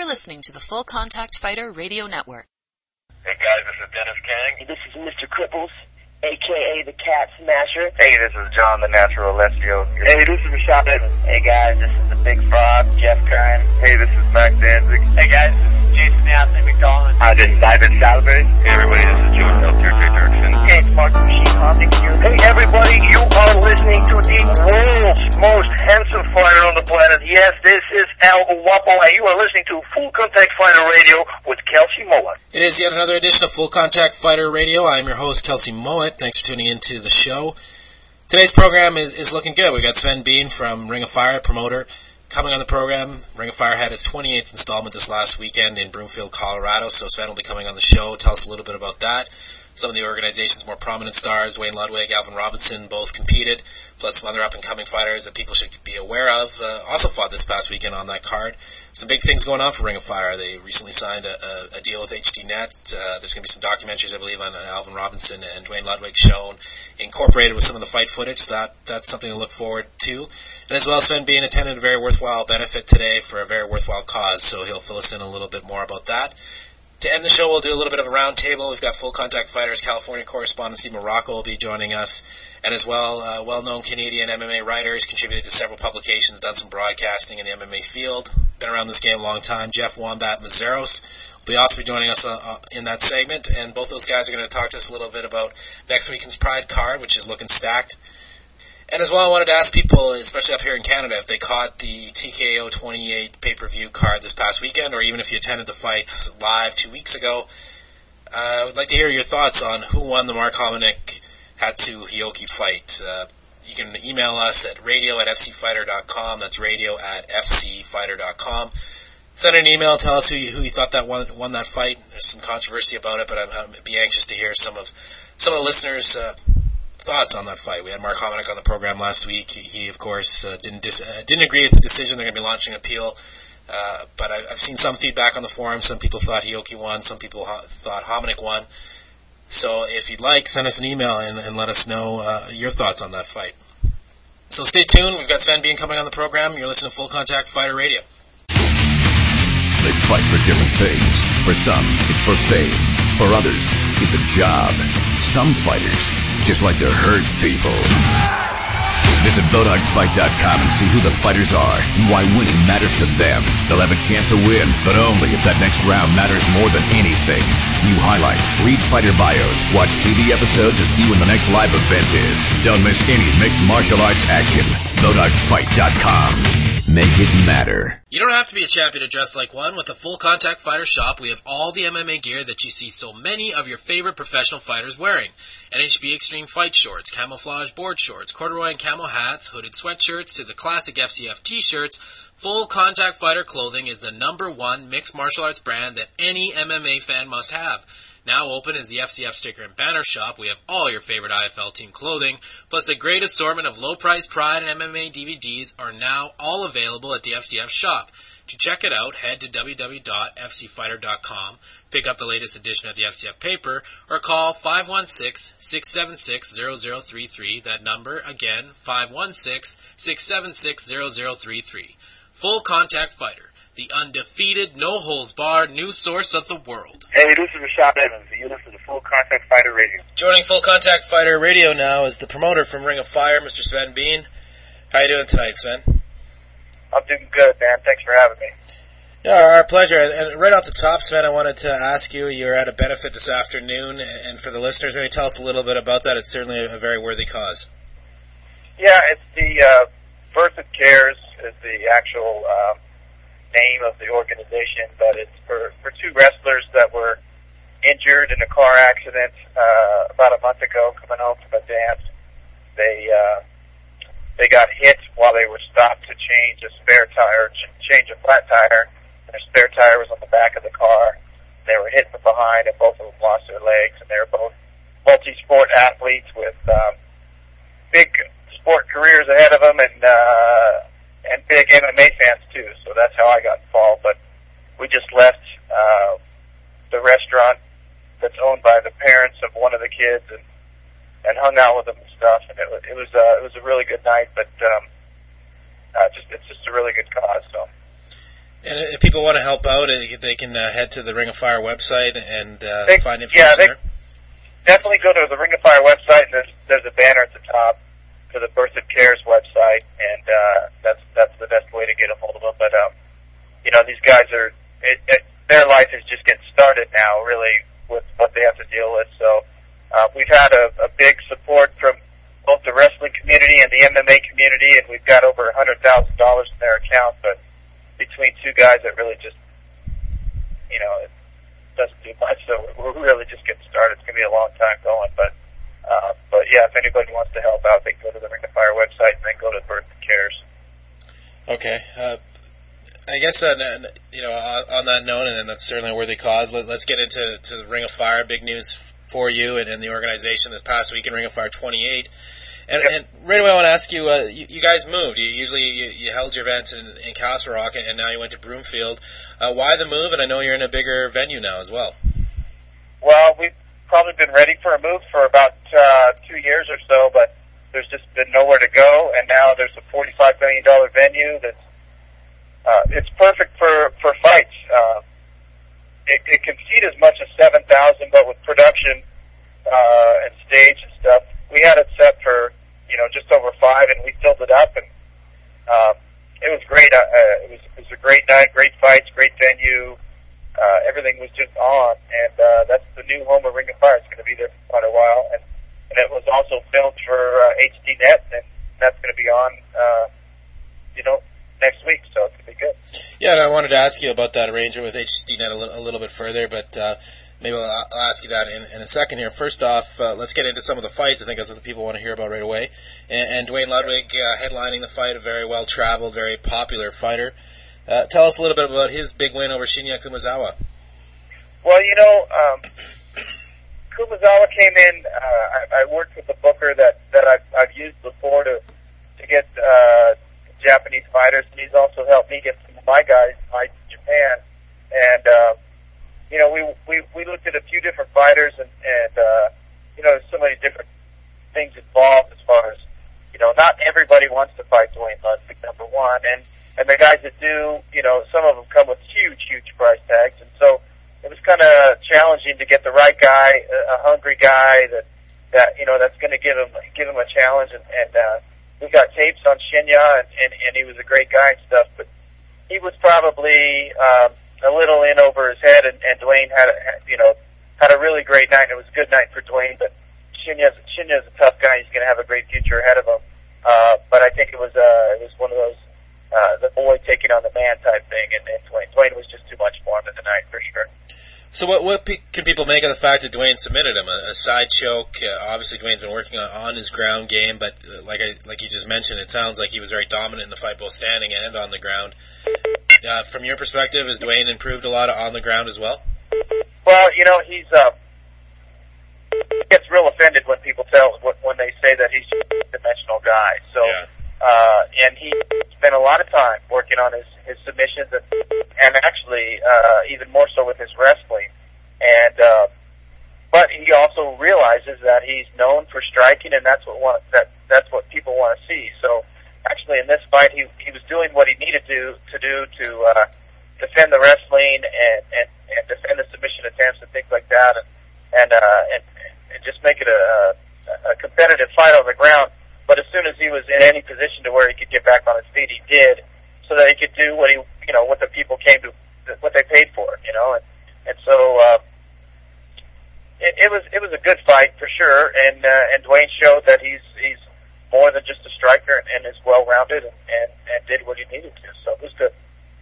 listening to the Full Contact Fighter Radio Network. Hey guys, this is Dennis Kang. This is Mr. Cripples, a.k.a. the Cat Smasher. Hey, this is John the Natural Alessio. Hey, this is Rashad Evans. Hey guys, this is the Big Frog, Jeff Curran. Hey, this is Mac Danzig. Hey guys, this is Jason Anthony McDonald. Hi, this is Ivan Salve. Hey everybody, this is Joe Melcher Dirksen. Hey, it's Mark Machine Optic here. Hey everybody, you are listening to the world's most handsome fighter on the planet. Yes, this is El Guapo, and you are listening to Full Contact Fighter Radio with Kelsey Mowat. It is yet another edition of Full Contact Fighter Radio. I'm your host, Kelsey Mowat. Thanks for tuning into the show. Today's program is looking good. We got Sven Bean from Ring of Fire, promoter, coming on the program. Ring of Fire had its 28th installment this last weekend in Broomfield, Colorado, so Sven will be coming on the show. Tell us a little bit about that. Some of the organization's more prominent stars, Wayne Ludwig, Alvin Robinson, both competed, plus some other up-and-coming fighters that people should be aware of. Also fought this past weekend on that card. Some big things going on for Ring of Fire. They recently signed a deal with HDNet. There's going to be some documentaries, I believe, on Alvin Robinson and Wayne Ludwig shown, incorporated with some of the fight footage. So that's something to look forward to. And as well, Sven Bean attended a very worthwhile benefit today for a very worthwhile cause, so he'll fill us in a little bit more about that. To end the show, we'll do a little bit of a roundtable. We've got Full Contact Fighters California correspondent Steve Morocco will be joining us, and as well, well-known Canadian MMA writers, contributed to several publications, done some broadcasting in the MMA field, been around this game a long time. Jeff Wombat Mazzaros will also be joining us in that segment, and both those guys are going to talk to us a little bit about next weekend's Pride card, which is looking stacked. And as well, I wanted to ask people, especially up here in Canada, if they caught the TKO 28 pay-per-view card this past weekend, or even if you attended the fights live 2 weeks ago. I would like to hear your thoughts on who won the Mark Hominick-Hatsu Hioki fight. You can email us at radio@fcfighter.com. That's radio@fcfighter.com. Send an email, tell us who you thought that won that fight. There's some controversy about it, but I'd be anxious to hear some of the listeners' thoughts on that fight. We had Mark Hominick on the program last week. He of course, didn't agree with the decision. They're going to be launching an appeal. But I've seen some feedback on the forum. Some people thought Hioki won. Some people thought Hominick won. So if you'd like, send us an email and let us know your thoughts on that fight. So stay tuned. We've got Sven Bean coming on the program. You're listening to Full Contact Fighter Radio. They fight for different things. For some, it's for fame. For others, it's a job. Some fighters just like to hurt people. Visit BlowDogFight.com and see who the fighters are and why winning matters to them. They'll have a chance to win, but only if that next round matters more than anything. View highlights, read fighter bios, watch TV episodes, and see when the next live event is. Don't miss any mixed martial arts action. BlowDogFight.com. Make it matter. You don't have to be a champion to dress like one. With the Full Contact Fighter shop, we have all the MMA gear that you see so many of your favorite professional fighters wearing. NHB Extreme Fight Shorts, camouflage board shorts, corduroy and camo hats, hooded sweatshirts, to the classic FCF t-shirts. Full Contact Fighter clothing is the #1 mixed martial arts brand that any MMA fan must have. Now open is the FCF sticker and banner shop. We have all your favorite IFL team clothing, plus a great assortment of low-priced Pride and MMA DVDs are now all available at the FCF shop. To check it out, head to www.fcfighter.com, pick up the latest edition of the FCF paper, or call 516-676-0033. That number, again, 516-676-0033. Full Contact Fighter, the undefeated, no-holds-barred news source of the world. Hey, this is Rashad Evans, and you listen to Full Contact Fighter Radio. Joining Full Contact Fighter Radio now is the promoter from Ring of Fire, Mr. Sven Bean. How are you doing tonight, Sven? I'm doing good, man. Thanks for having me. Yeah, our pleasure. And right off the top, Sven, I wanted to ask you, you're at a benefit this afternoon, and for the listeners, maybe tell us a little bit about that. It's certainly a very worthy cause. Yeah, it's the Bertha Cares is the actual name of the organization, but it's for two wrestlers that were injured in a car accident about a month ago coming home from a dance. They got hit while they were stopped to change a flat tire, and their spare tire was on the back of the car. They were hit from behind, and both of them lost their legs, and they were both multi-sport athletes with big sport careers ahead of them, and big MMA fans too. So that's how I got involved. But we just left the restaurant that's owned by the parents of one of the kids, and hung out with them and stuff. And it was a really good night. But it's just a really good cause. So. And if people want to help out, they can head to the Ring of Fire website and find information there. Definitely go to the Ring of Fire website, and there's a banner at the top to the Berthoud Cares website, and that's the best way to get a hold of them. But these guys are their life is just getting started now, really, with what they have to deal with. So we've had a big support from both the wrestling community and the MMA community, and we've got over $100,000 in their account. But between two guys that really just, it doesn't do much, so we're really just getting started. It's going to be a long time going, but yeah, if anybody wants to help out, they can go to the Ring of Fire website and then go to Berthoud Cares. Okay. I guess, on that note, and that's certainly a worthy cause, let's get into the Ring of Fire. Big news for you and the organization this past week in Ring of Fire 28. And right away I want to ask you, you guys moved. You held your events in Castle Rock, and now you went to Broomfield. Why the move? And I know you're in a bigger venue now as well. Well, we've probably been ready for a move for about 2 years or so, but there's just been nowhere to go, and now there's a $45 million venue that's it's perfect for fights. It can seat as much as 7,000, but with production and stage and stuff, we had it set for just over 5, and we filled it up, and it was great. It was a great night, great fights, great venue. Everything was just on, and that's the new home of Ring of Fire. It's going to be there for quite a while, and it was also filmed for HDNet, and that's going to be on, next week, so it's going to be good. Yeah, and I wanted to ask you about that arrangement with HDNet a little bit further, but maybe I'll ask you that in a second here. First off, let's get into some of the fights. I think that's what the people want to hear about right away. And Duane Ludwig headlining the fight, a very well-traveled, very popular fighter. Tell us a little bit about his big win over Shinya Kumazawa. Well, Kumazawa came in. I worked with a booker that I've used before to get Japanese fighters, and he's also helped me get some of my guys fights in Japan. And we looked at a few different fighters, and there's so many different things involved as far as not everybody wants to fight Duane Ludwig, number one, and the guys that do, some of them come with huge price tags, and so it was kind of challenging to get the right guy, a hungry guy that's going to give him a challenge, and we got tapes on Shinya, and he was a great guy and stuff, but he was probably a little in over his head, and Duane had a really great night. It was a good night for Duane, but Shinya's a tough guy. He's going to have a great future ahead of him. But I think it was one of those the boy taking on the man type thing, and Duane was just too much for him in the night for sure. So what can people make of the fact that Duane submitted him? A side choke. Obviously, Duane's been working on his ground game, but like you just mentioned, it sounds like he was very dominant in the fight, both standing and on the ground. From your perspective, has Duane improved a lot on the ground as well? Well, he gets real offended when people when they say that he's just a dimensional guy. So, and he spent a lot of time working on his submissions and actually even more so with his wrestling. And but he also realizes that he's known for striking, and that's what people want to see. So actually, in this fight, he was doing what he needed to defend the wrestling and defend the submission attempts and things like that, and just make it a competitive fight on the ground. But as soon as he was in any position to where he could get back on his feet, he did, so that he could do what what the people came to, what they paid for, and so it was a good fight for sure, and Duane showed that he's more than just a striker and is well-rounded and did what he needed to, so it was good.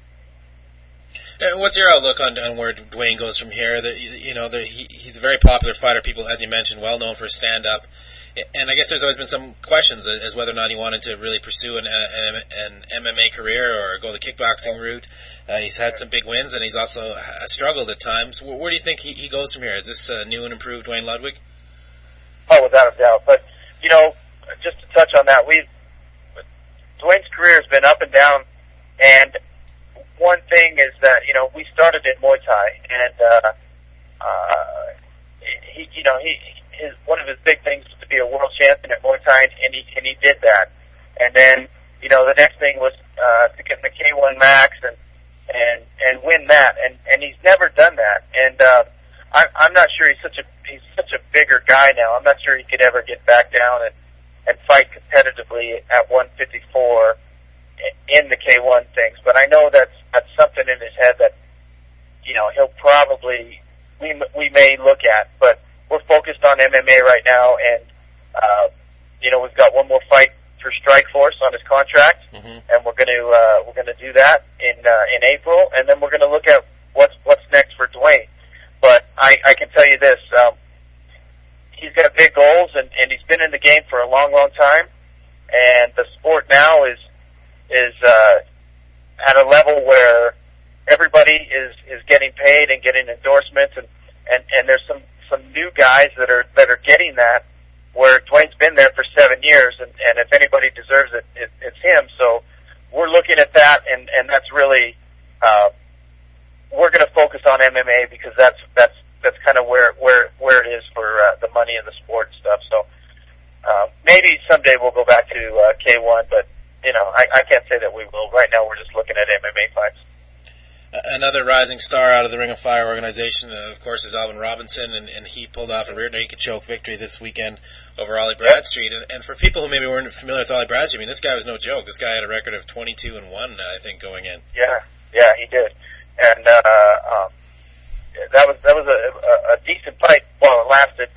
And what's your outlook on where Duane goes from here? He's a very popular fighter. People, as you mentioned, well known for his stand-up. And I guess there's always been some questions as whether or not he wanted to really pursue an MMA career or go the kickboxing route. He's had some big wins, and he's also struggled at times. Where do you think he goes from here? Is this a new and improved Duane Ludwig? Oh, without a doubt. But, just to touch on that, Duane's career has been up and down, and one thing is that, we started in Muay Thai, and one of his big things was to be a world champion at Muay Thai, and he did that. And then, the next thing was to get in the K1 Max, and and win that. And he's never done that. And I'm not sure he's such a bigger guy now. I'm not sure he could ever get back down and fight competitively at 154 in the K1 things. But I know that's something in his head that, you know, he'll probably, we may look at. But we're focused on MMA right now, and, you know, we've got one more fight through Strikeforce on his contract, and we're gonna do that in April, and then we're gonna look at what's next for Dwayne. But I can tell you this, he's got big goals, and he's been in the game for a long, long time, and the sport now is at a level where everybody is getting paid and getting endorsements, and there's some new guys that are getting that, where Dwayne's been there for 7 years, and if anybody deserves it, it's him. So we're looking at that, and that's really, we're going to focus on MMA because that's kind of where it is for the money in the sport and stuff. So maybe someday we'll go back to K1, but you know, I can't say that we will. Right now, we're just looking at MMA fights. Another rising star out of the Ring of Fire organization, of course, is Alvin Robinson, and he pulled off a rear naked choke victory this weekend over Ollie Bradstreet. And for people who maybe weren't familiar with Ollie Bradstreet, I mean, this guy was no joke. This guy had a record of 22-1, I think, going in. Yeah, he did, and that was a decent fight while it lasted.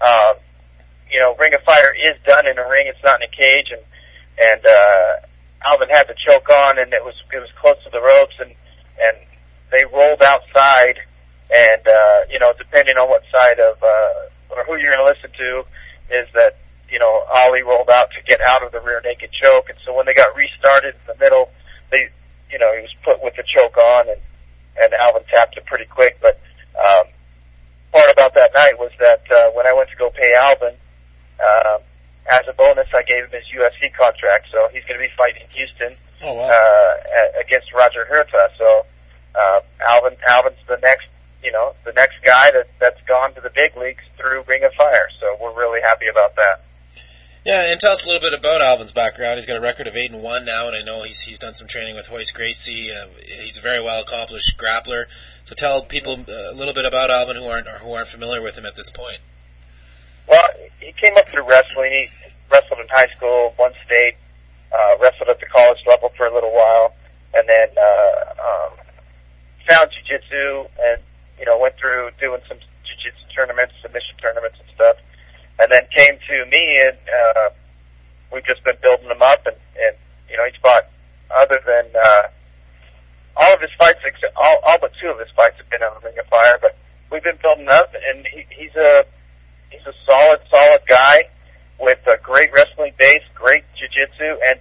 You know, Ring of Fire is done in a ring; it's not in a cage, and Alvin had the choke on, and it was close to the ropes, and they rolled outside, and you know, depending on what side of or who you're going to listen to, is that, you know, Ollie rolled out to get out of the rear naked choke, and so when they got restarted in the middle, they, you know, he was put with the choke on, and Alvin tapped it pretty quick. But part about that night was that when I went to go pay Alvin, as a bonus, I gave him his UFC contract, so he's going to be fighting in Houston against Roger Huerta. So Alvin's the next guy that's gone to the big leagues through Ring of Fire. So we're really happy about that. Yeah, and tell us a little bit about Alvin's background. He's got a record of 8-1 now, and I know he's done some training with Royce Gracie. He's a very well accomplished grappler. So tell people a little bit about Alvin who aren't familiar with him at this point. Well, he came up through wrestling. He wrestled in high school, won state, wrestled at the college level for a little while, and then found jiu-jitsu, and, you know, went through doing some jiu-jitsu tournaments, submission tournaments and stuff, and then came to me, and we've just been building him up, and you know, he's fought, other than all of his fights, all but 2 of his fights have been on the Ring of Fire, but we've been building up, and he's a solid guy with a great wrestling base, great jiu-jitsu, and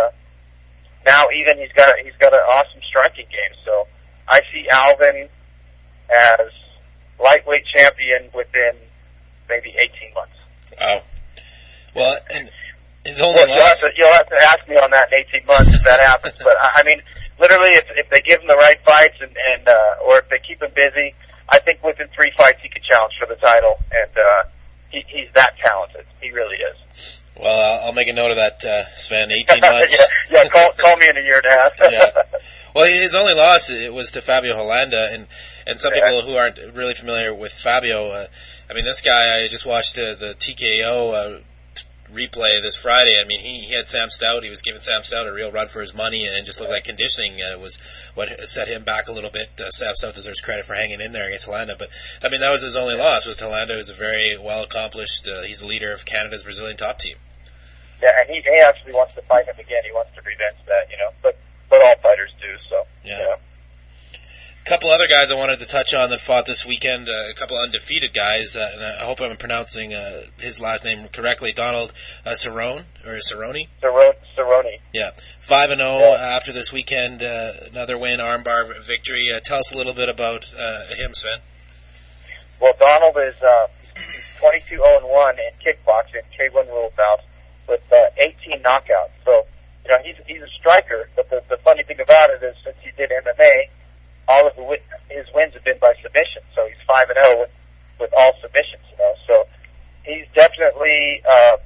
now even he's got an awesome striking game. So I see Alvin as lightweight champion within maybe 18 months. Wow. Well, and his only loss... You'll have to ask me on that in 18 months if that happens. But I mean, literally, if they give him the right fights and or if they keep him busy, I think within 3 fights he could challenge for the title, and he's that talented. He really is. Well, I'll make a note of that, Sven. 18 months. yeah, call me in a year and a half. Yeah. Well, his only loss was to Fabio Holanda, and some people who aren't really familiar with Fabio, I mean, this guy, I just watched the TKO replay this Friday. I mean, he had Sam Stout. He was giving Sam Stout a real run for his money, and just looked like conditioning was what set him back a little bit. Sam Stout deserves credit for hanging in there against Holanda, but I mean, that was his only loss, was to Holanda, who's a very well accomplished. He's the leader of Canada's Brazilian top team. Yeah, and he actually wants to fight him again. He wants to revenge that, you know. But all fighters do. So yeah. You know. A couple other guys I wanted to touch on that fought this weekend, a couple undefeated guys, and I hope I'm pronouncing his last name correctly, Donald Cerrone, or Cerrone? Cerrone. Yeah, 5-0 after this weekend, another win, armbar victory. Tell us a little bit about him, Sven. Well, Donald is 22-0-1 in kickboxing, K1 rule bouts, with 18 knockouts. So, you know, he's a striker, but the funny thing about it is, since he did MMA, all of his wins have been by submission. So he's 5-0 with all submissions, you know. So he's definitely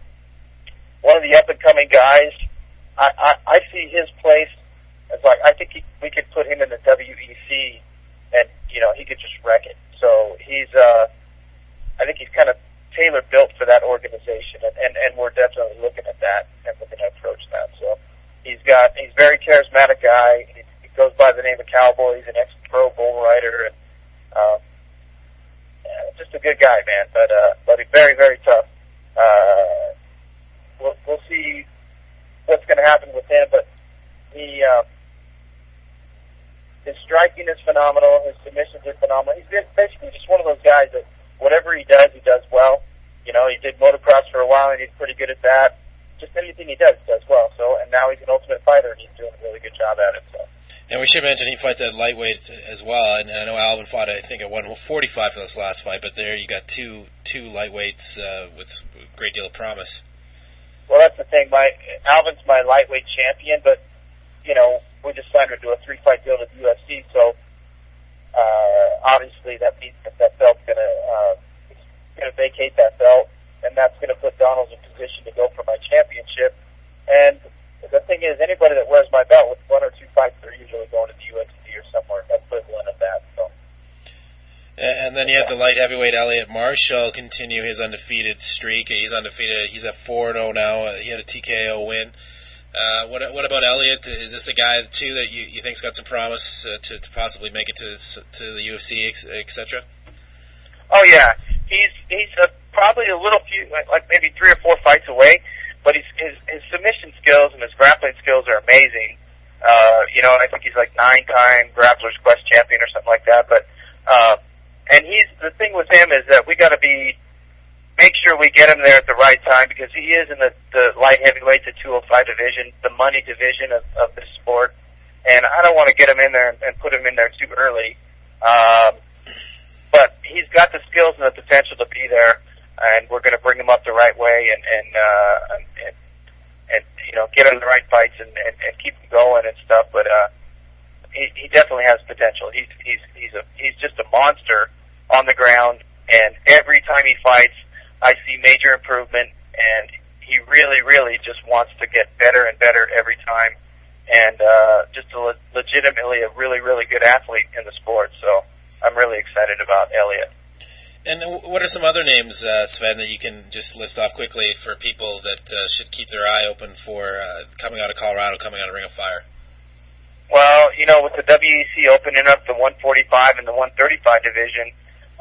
one of the up-and-coming guys. I see his place as, like, I think we could put him in the WEC he could just wreck it. So I think he's kind of tailor built for that organization, and we're definitely looking at that, and we're going to approach that. So he's a very charismatic guy. He goes by the name of Cowboy. He's an ex-pro bull rider, and just a good guy, man. But he's very, very tough. We'll see what's going to happen with him, but his striking is phenomenal. His submissions are phenomenal. He's basically just one of those guys that whatever he does well. You know, he did motocross for a while, and he's pretty good at that. Just anything he does well. So, and now he's an Ultimate Fighter, and he's doing a really good job at it. So. And we should mention he fights at lightweight as well. And I know Alvin fought, I think, at 145 for this last fight. But there you got two lightweights with a great deal of promise. Well, that's the thing. Alvin's my lightweight champion, but you know, we just signed her to a 3-fight deal with the UFC. So obviously that means that belt's gonna vacate that belt, and that's gonna put Donald in position to go for my championship. And the thing is, anybody that wears my belt with 1 or 2 fights, they're usually going to the UFC or somewhere equivalent of that. So. And then you have the light heavyweight Elliot Marshall continue his undefeated streak. He's undefeated. He's at 4-0 now. He had a TKO win. What about Elliot? Is this a guy too that you think's got some promise to possibly make it to the UFC, etc.? Oh yeah, he's probably a little few, like maybe 3 or 4 fights away. But his submission skills and his grappling skills are amazing. You know, and I think he's like 9-time Grappler's Quest champion or something like that. But and the thing with him is that we got to make sure we get him there at the right time, because he is in the light heavyweight to 205 division, the money division of this sport. And I don't want to get him in there and put him in there too early. But he's got the skills and the potential to be there, and we're going to bring him up the right way and you know, get him the right fights and keep him going and stuff. But he definitely has potential. He's just a monster on the ground, and every time he fights, I see major improvement, and he really, really just wants to get better and better every time, and just legitimately a really, really good athlete in the sport. So I'm really excited about Elliot. And what are some other names, Sven, that you can just list off quickly for people that should keep their eye open for coming out of Colorado, coming out of Ring of Fire? Well, you know, with the WEC opening up the 145 and the 135 division,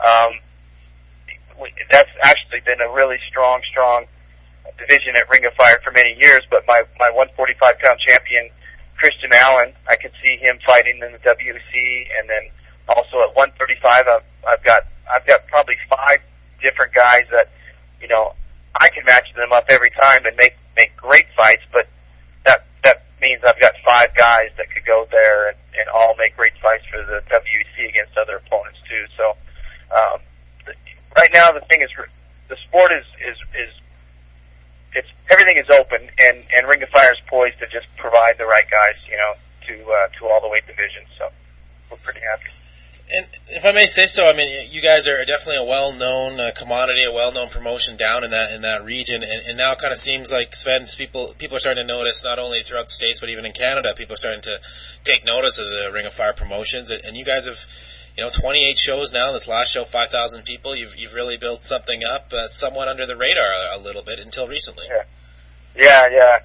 that's actually been a really strong division at Ring of Fire for many years. But my 145-pound champion, Christian Allen, I could see him fighting in the WEC, and then also at 135, I've got probably 5 different guys that, you know, I can match them up every time and make great fights, but that means I've got 5 guys that could go there and all make great fights for the WEC against other opponents too. So right now the thing is, the sport is everything is open, and Ring of Fire is poised to just provide the right guys, you know, to all the weight divisions. So we're pretty happy. And if I may say so, I mean, you guys are definitely a well-known commodity, a well-known promotion down in that region, and now it kind of seems like, Sven, people are starting to notice, not only throughout the States, but even in Canada, people are starting to take notice of the Ring of Fire promotions, and you guys have, you know, 28 shows now. This last show, 5,000 people. You've really built something up, somewhat under the radar a little bit until recently. Yeah.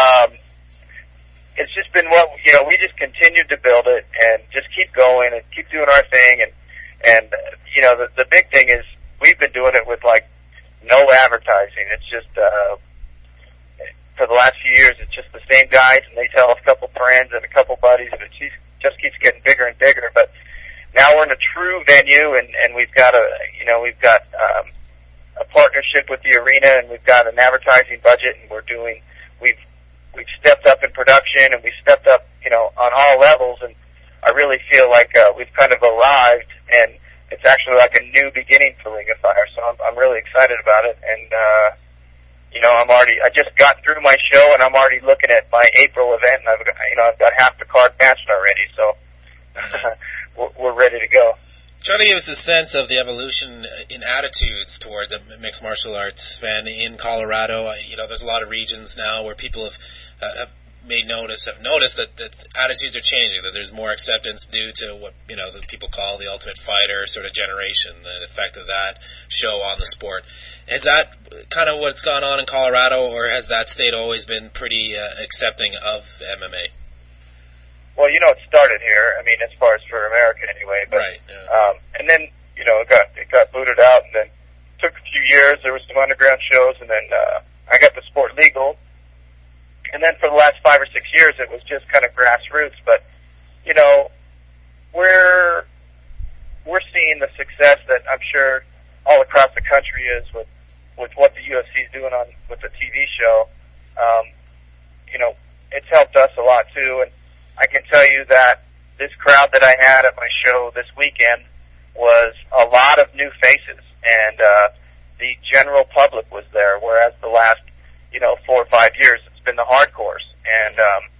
It's just been we just continued to build it and just keep going and keep doing our thing, and you know, the big thing is we've been doing it with like no advertising. It's just for the last few years, it's just the same guys, and they tell a couple friends and a couple buddies, and it just keeps getting bigger and bigger. But now we're in a true venue, and we've got a partnership with the arena, and we've got an advertising budget, and we've stepped up in production, and we've stepped up, you know, on all levels, and I really feel like we've kind of arrived, and it's actually like a new beginning for Ring of Fire. So I'm really excited about it, and you know, I just got through my show, and I'm already looking at my April event, and I've got half the card matched already, so nice. We're ready to go. Try to give us a sense of the evolution in attitudes towards a mixed martial arts fan in Colorado. You know, there's a lot of regions now where people have have noticed that attitudes are changing, that there's more acceptance due to what, the people call the Ultimate Fighter sort of generation, the effect of that show on the sport. Is that kind of what's gone on in Colorado, or has that state always been pretty accepting of MMA? Well, it started here. I mean, as far as for America anyway. But, right. Yeah. And then, it got booted out, and then it took a few years. There was some underground shows, and then I got the sport legal. And then for the last 5 or 6 years, it was just kind of grassroots. But, we're seeing the success that I'm sure all across the country is with what the UFC is doing with the TV show. It's helped us a lot too. And I can tell you that this crowd that I had at my show this weekend was a lot of new faces, and the general public was there, whereas the last 4 or 5 years it's been the hardcores. And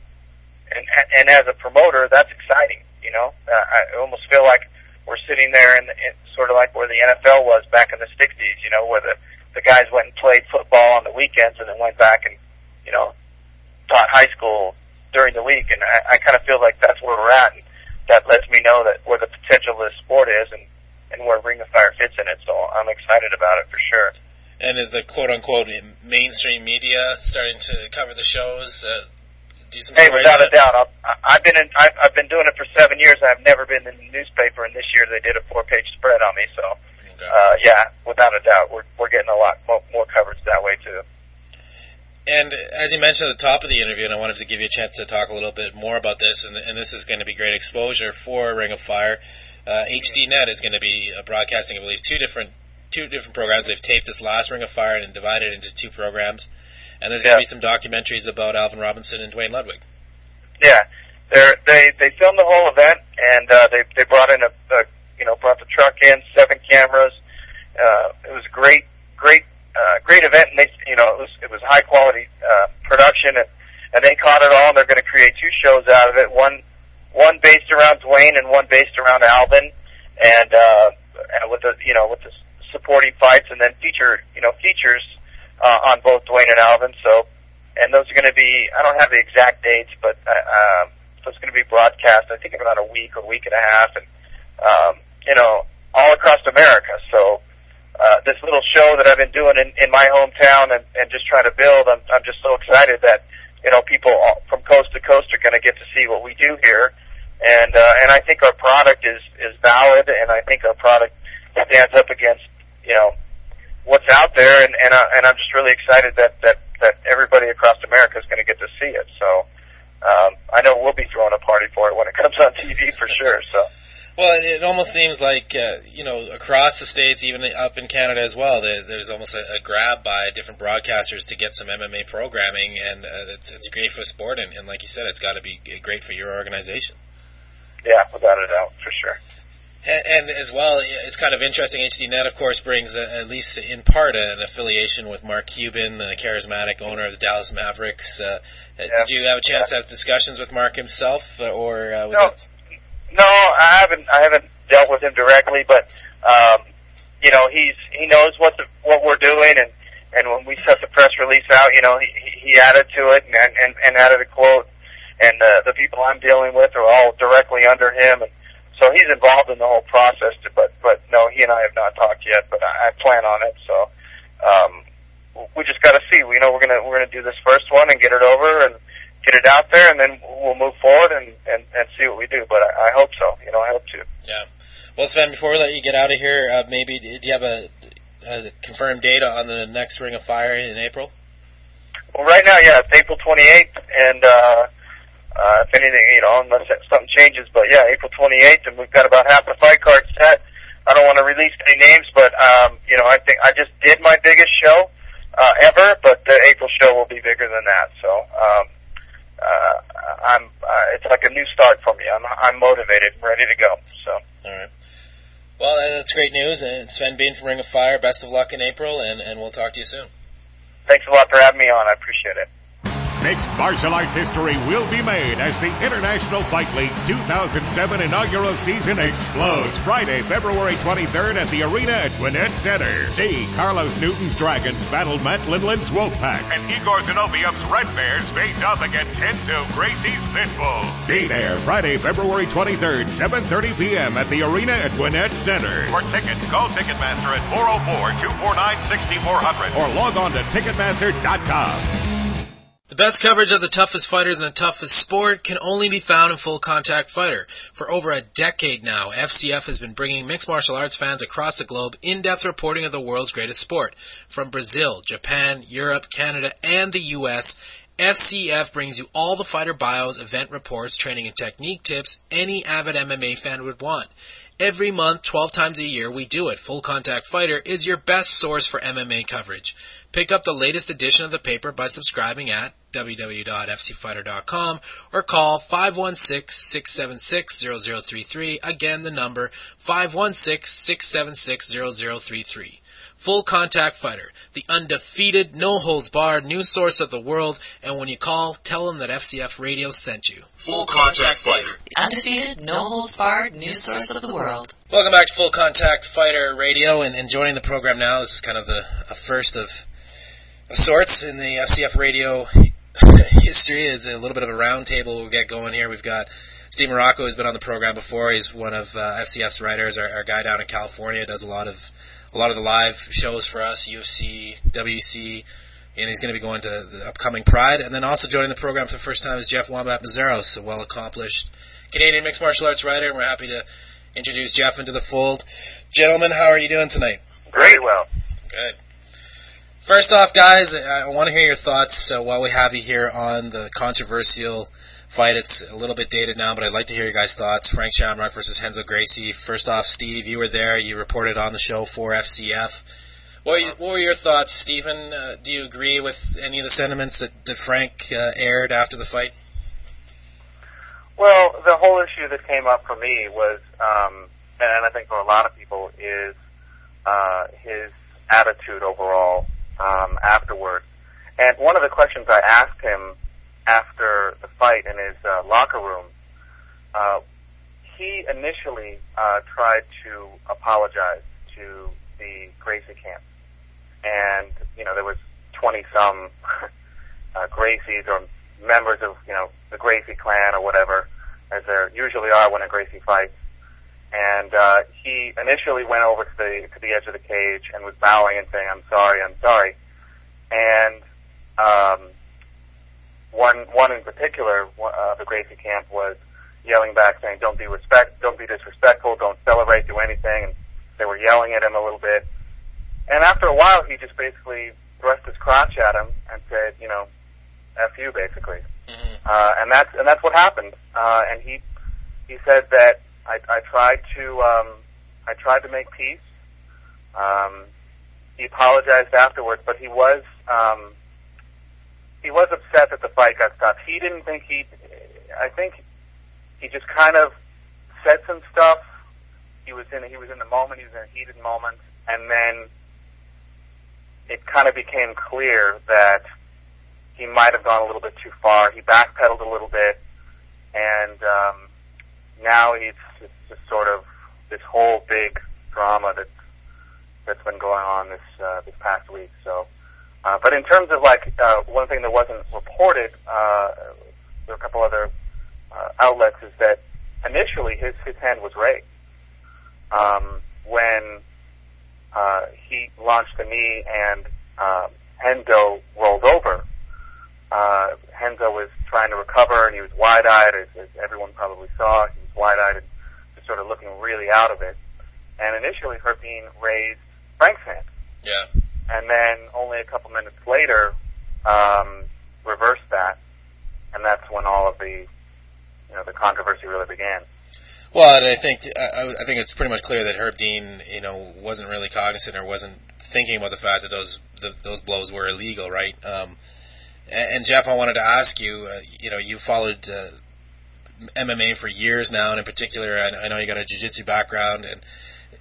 as a promoter, that's exciting. I almost feel like we're sitting there in sort of like where the NFL was back in the 60s, where the guys went and played football on the weekends and then went back and, taught high school during the week. And I kind of feel like that's where we're at. And that lets me know that where the potential of this sport is and where Ring of Fire fits in it. So I'm excited about it for sure. And is the quote-unquote mainstream media starting to cover the shows? Do some stories? Without a doubt. I've been doing it for 7 years. I've never been in the newspaper, and this year they did a 4-page spread on me. So, okay. Without a doubt, we're getting a lot more coverage that way too. And as you mentioned at the top of the interview, and I wanted to give you a chance to talk a little bit more about this, and this is going to be great exposure for Ring of Fire. HDNet is going to be broadcasting, I believe, two different programs. They've taped this last Ring of Fire and divided it into 2 programs. And there's going to be some documentaries about Alvin Robinson and Dwayne Ludwig. Yeah, they filmed the whole event, and they brought in brought the truck in, 7 cameras. It was a great event, and it was high quality production, and they caught it all. And they're going to create 2 shows out of it. One based around Dwayne and one based around Alvin, and with the supporting fights, and then features on both Dwayne and Alvin. So, and those are going to be, I don't have the exact dates, but so it's going to be broadcast, I think, in about a week or week and a half, and all across America. So this little show that I've been doing in my hometown and just trying to build, I'm just so excited that people from coast to coast are going to get to see what we do here, and I think our product is valid, and I think our product stands up against what's out there, and I'm just really excited that everybody across America is going to get to see it. So I know we'll be throwing a party for it when it comes on TV for sure. So. Well, it almost seems like across the states, even up in Canada as well, there's almost a grab by different broadcasters to get some MMA programming, and it's great for sport, and like you said, it's got to be great for your organization. Yeah, without a doubt, for sure. And as well, it's kind of interesting. HDNet, of course, brings, at least in part, an affiliation with Mark Cuban, the charismatic owner of the Dallas Mavericks. Did you have a chance to have discussions with Mark himself, or was it? No, I haven't dealt with him directly, but he knows what we're doing, and when we set the press release out, he added to it and added a quote, and the people I'm dealing with are all directly under him, and so he's involved in the whole process. But no, he and I have not talked yet, but I plan on it. So we just got to see. We're gonna do this first one and get it over and get it out there, and then we'll move forward and see what we do. But I hope so. I hope to. Yeah. Well, Sven, before we let you get out of here, maybe do you have a confirmed date on the next Ring of Fire in April? Well, right now, yeah, it's April 28th, and if anything, unless something changes, but yeah, April 28th, and we've got about half the fight card set. I don't want to release any names, but I think I just did my biggest show ever, but the April show will be bigger than that. So it's like a new start for me. I'm motivated and ready to go. So. All right. Well, that's great news. And Sven Bean from Ring of Fire. Best of luck in April, and we'll talk to you soon. Thanks a lot for having me on. I appreciate it. Mixed martial arts history will be made as the International Fight League's 2007 inaugural season explodes Friday, February 23rd at the arena at Gwinnett Center. See Carlos Newton's Dragons battle Matt Lindland's Wolfpack, and Igor Zinoviev's Red Bears face off against Renzo Gracie's Pitbull. Be there Friday, February 23rd, 7:30 p.m. at the arena at Gwinnett Center. For tickets, call Ticketmaster at 404-249-6400 or log on to Ticketmaster.com. The best coverage of the toughest fighters in the toughest sport can only be found in Full Contact Fighter. For over a decade now, FCF has been bringing mixed martial arts fans across the globe in-depth reporting of the world's greatest sport. From Brazil, Japan, Europe, Canada, and the U.S., FCF brings you all the fighter bios, event reports, training and technique tips any avid MMA fan would want. Every month, 12 times a year, we do it. Full Contact Fighter is your best source for MMA coverage. Pick up the latest edition of the paper by subscribing at www.fcfighter.com or call 516-676-0033. Again, the number 516-676-0033. Full Contact Fighter, the undefeated, no-holds-barred news source of the world, and when you call, tell them that FCF Radio sent you. Full Contact Fighter, the undefeated, no-holds-barred news source of the world. Welcome back to Full Contact Fighter Radio, and joining the program now, this is kind of a first of sorts in the FCF Radio history. Is a little bit of a roundtable we'll get going here. We've got Steve Morocco, who's been on the program before. He's one of FCF's writers, our guy down in California, does a lot of the live shows for us, UFC, WC, and he's going to be going to the upcoming Pride. And then also joining the program for the first time is Jeff Wombat Mazzaros, a well-accomplished Canadian mixed martial arts writer, and we're happy to introduce Jeff into the fold. Gentlemen, how are you doing tonight? Very well. Good. First off, guys, I want to hear your thoughts while we have you here on the controversial fight. It's a little bit dated now, but I'd like to hear your guys' thoughts. Frank Shamrock versus Renzo Gracie. First off, Steve, you were there. You reported on the show for FCF. What were your thoughts, Stephen? Do you agree with any of the sentiments that Frank aired after the fight? Well, the whole issue that came up for me was, and I think for a lot of people, is his attitude overall afterward. And one of the questions I asked him after the fight in his locker room, he initially tried to apologize to the Gracie camp. And, there was 20-some Gracies or members of, the Gracie clan or whatever, as there usually are when a Gracie fights. And he initially went over to the edge of the cage and was bowing and saying, I'm sorry. And one in particular, the Gracie camp, was yelling back saying, don't be disrespectful, don't celebrate, do anything. And they were yelling at him a little bit. And after a while, he just basically thrust his crotch at him and said, F you, basically. Mm-hmm. And that's what happened. And he said that I tried to make peace. He apologized afterwards, but he was upset that the fight got stopped. He didn't think I think he just kind of said some stuff. He was in the moment. He was in a heated moment, and then it kind of became clear that he might have gone a little bit too far. He backpedaled a little bit, and now it's just sort of this whole big drama that's been going on this past week. So, but in terms of one thing that wasn't reported, there were a couple other outlets, is that initially his hand was raised when he launched the knee and Renzo rolled over. Renzo was trying to recover, and he was wide-eyed, as everyone probably saw. He was wide-eyed and just sort of looking really out of it. And initially, Herbine raised Frank's hand. Yeah. And then only a couple minutes later, reversed that, and that's when all of the controversy really began. Well, and I think it's pretty much clear that Herb Dean, wasn't really cognizant or wasn't thinking about the fact that those blows were illegal, right? And Jeff, I wanted to ask you, you followed MMA for years now, and in particular, I know you got a jiu-jitsu background, and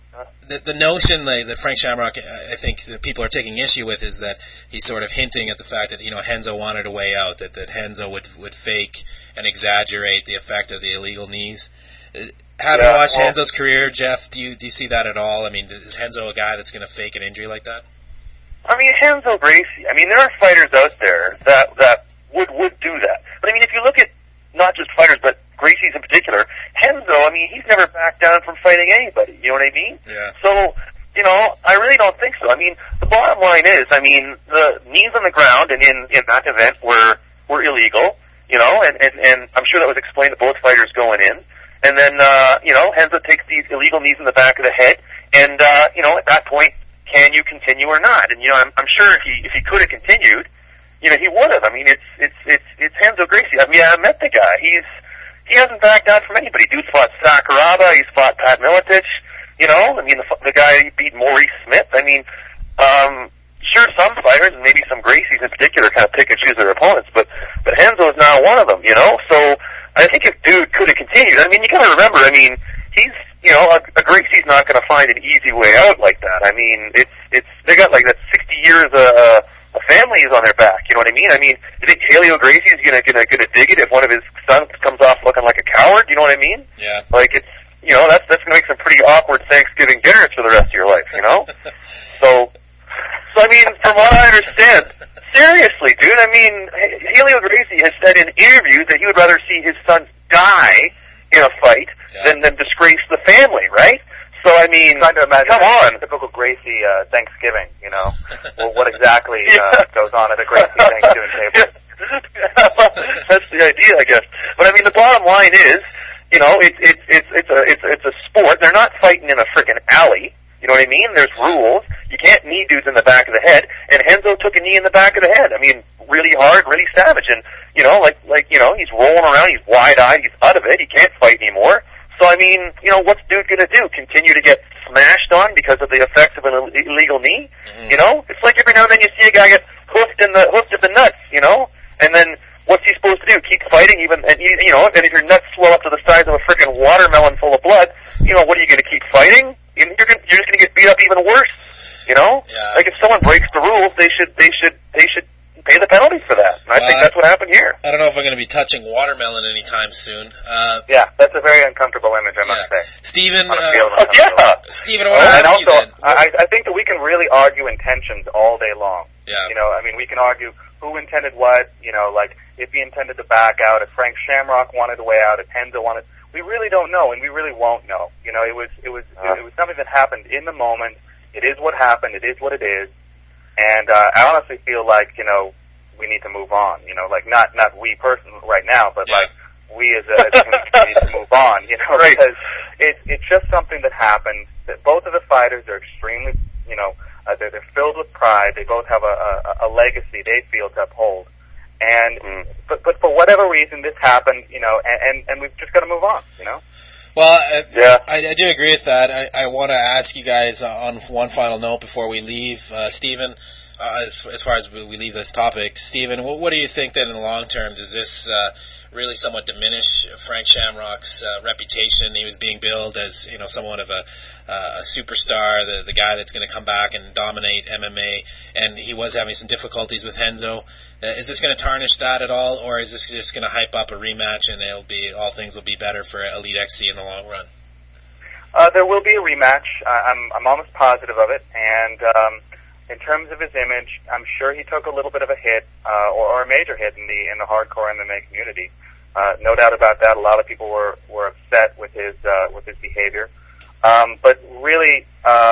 The notion that Frank Shamrock, I think that people are taking issue with, is that he's sort of hinting at the fact that, Renzo wanted a way out, that Renzo would fake and exaggerate the effect of the illegal knees. Having watched Renzo's career, Jeff, do you see that at all? I mean, is Renzo a guy that's going to fake an injury like that? I mean, Renzo Gracie, there are fighters out there that would do that. But if you look at not just fighters, but Gracie's in particular, Renzo, he's never backed down from fighting anybody, you know what I mean? Yeah. So, I really don't think so. The bottom line is, the knees on the ground and in that event were illegal, and I'm sure that was explained to both fighters going in. And then, Renzo takes these illegal knees in the back of the head, and, at that point, can you continue or not? And, I'm sure if he could have continued, he would have. It's Renzo Gracie. I met the guy. He hasn't backed down from anybody. Dude's fought Sakuraba. He's fought Pat Miletich. The guy beat Maurice Smith. Sure, some fighters, and maybe some Gracies in particular, kind of pick and choose their opponents, but Renzo is not one of them, So I think if dude could have continued, you gotta remember, he's, a Gracie's not gonna find an easy way out like that. They got like that 60 years, a family is on their back, you know what I mean? You think Helio Gracie's gonna dig it if one of his sons comes off looking like a coward, you know what I mean? Yeah. That's gonna make some pretty awkward Thanksgiving dinners for the rest of your life, So from what I understand, seriously, dude, Helio Gracie has said in interviews that he would rather see his sons die in a fight than disgrace the family, right? So, trying to imagine come on. Typical Gracie Thanksgiving, Well, what exactly goes on at a Gracie Thanksgiving table? That's the idea, I guess. But the bottom line is, it's a sport. They're not fighting in a frickin' alley. You know what I mean? There's rules. You can't knee dudes in the back of the head. And Renzo took a knee in the back of the head. Really hard, really savage. And, he's rolling around. He's wide-eyed. He's out of it. He can't fight anymore. So, what's dude gonna do? Continue to get smashed on because of the effects of an illegal knee? Mm-hmm. It's like every now and then you see a guy get hooked at the nuts, And then what's he supposed to do? Keep fighting and if your nuts swell up to the size of a frickin' watermelon full of blood, what are you gonna keep fighting? You're just gonna get beat up even worse, Yeah. Like if someone breaks the rules, they should pay the penalty for that. And I think that's what happened here. I don't know if I'm going to be touching watermelon anytime soon. That's a very uncomfortable image, I must say. Stephen, Stephen, I want to ask you then. I think that we can really argue intentions all day long. Yeah. We can argue who intended what, like if he intended to back out, if Frank Shamrock wanted a way out, if Renzo wanted. We really don't know, and we really won't know. It was something that happened in the moment. It is what happened. It is what it is. And I honestly feel like we need to move on. Not we personally right now, but like we as a community need to move on. Right. Because it's just something that happened. That both of the fighters are extremely, they're filled with pride. They both have a legacy they feel to uphold. And but for whatever reason this happened, and we've just got to move on, Well, I do agree with that. I want to ask you guys on one final note before we leave, Stephen, as far as we leave this topic. Stephen, what do you think that in the long term, does this really somewhat diminish Frank Shamrock's reputation? He was being billed as, somewhat of a superstar, the guy that's going to come back and dominate MMA, and he was having some difficulties with Renzo. Is this going to tarnish that at all, or is this just going to hype up a rematch and all things will be better for Elite XC in the long run? There will be a rematch. I'm almost positive of it, and in terms of his image, I'm sure he took a little bit of a hit, or a major hit in the hardcore MMA community. No doubt about that. A lot of people were upset with his behavior. But really,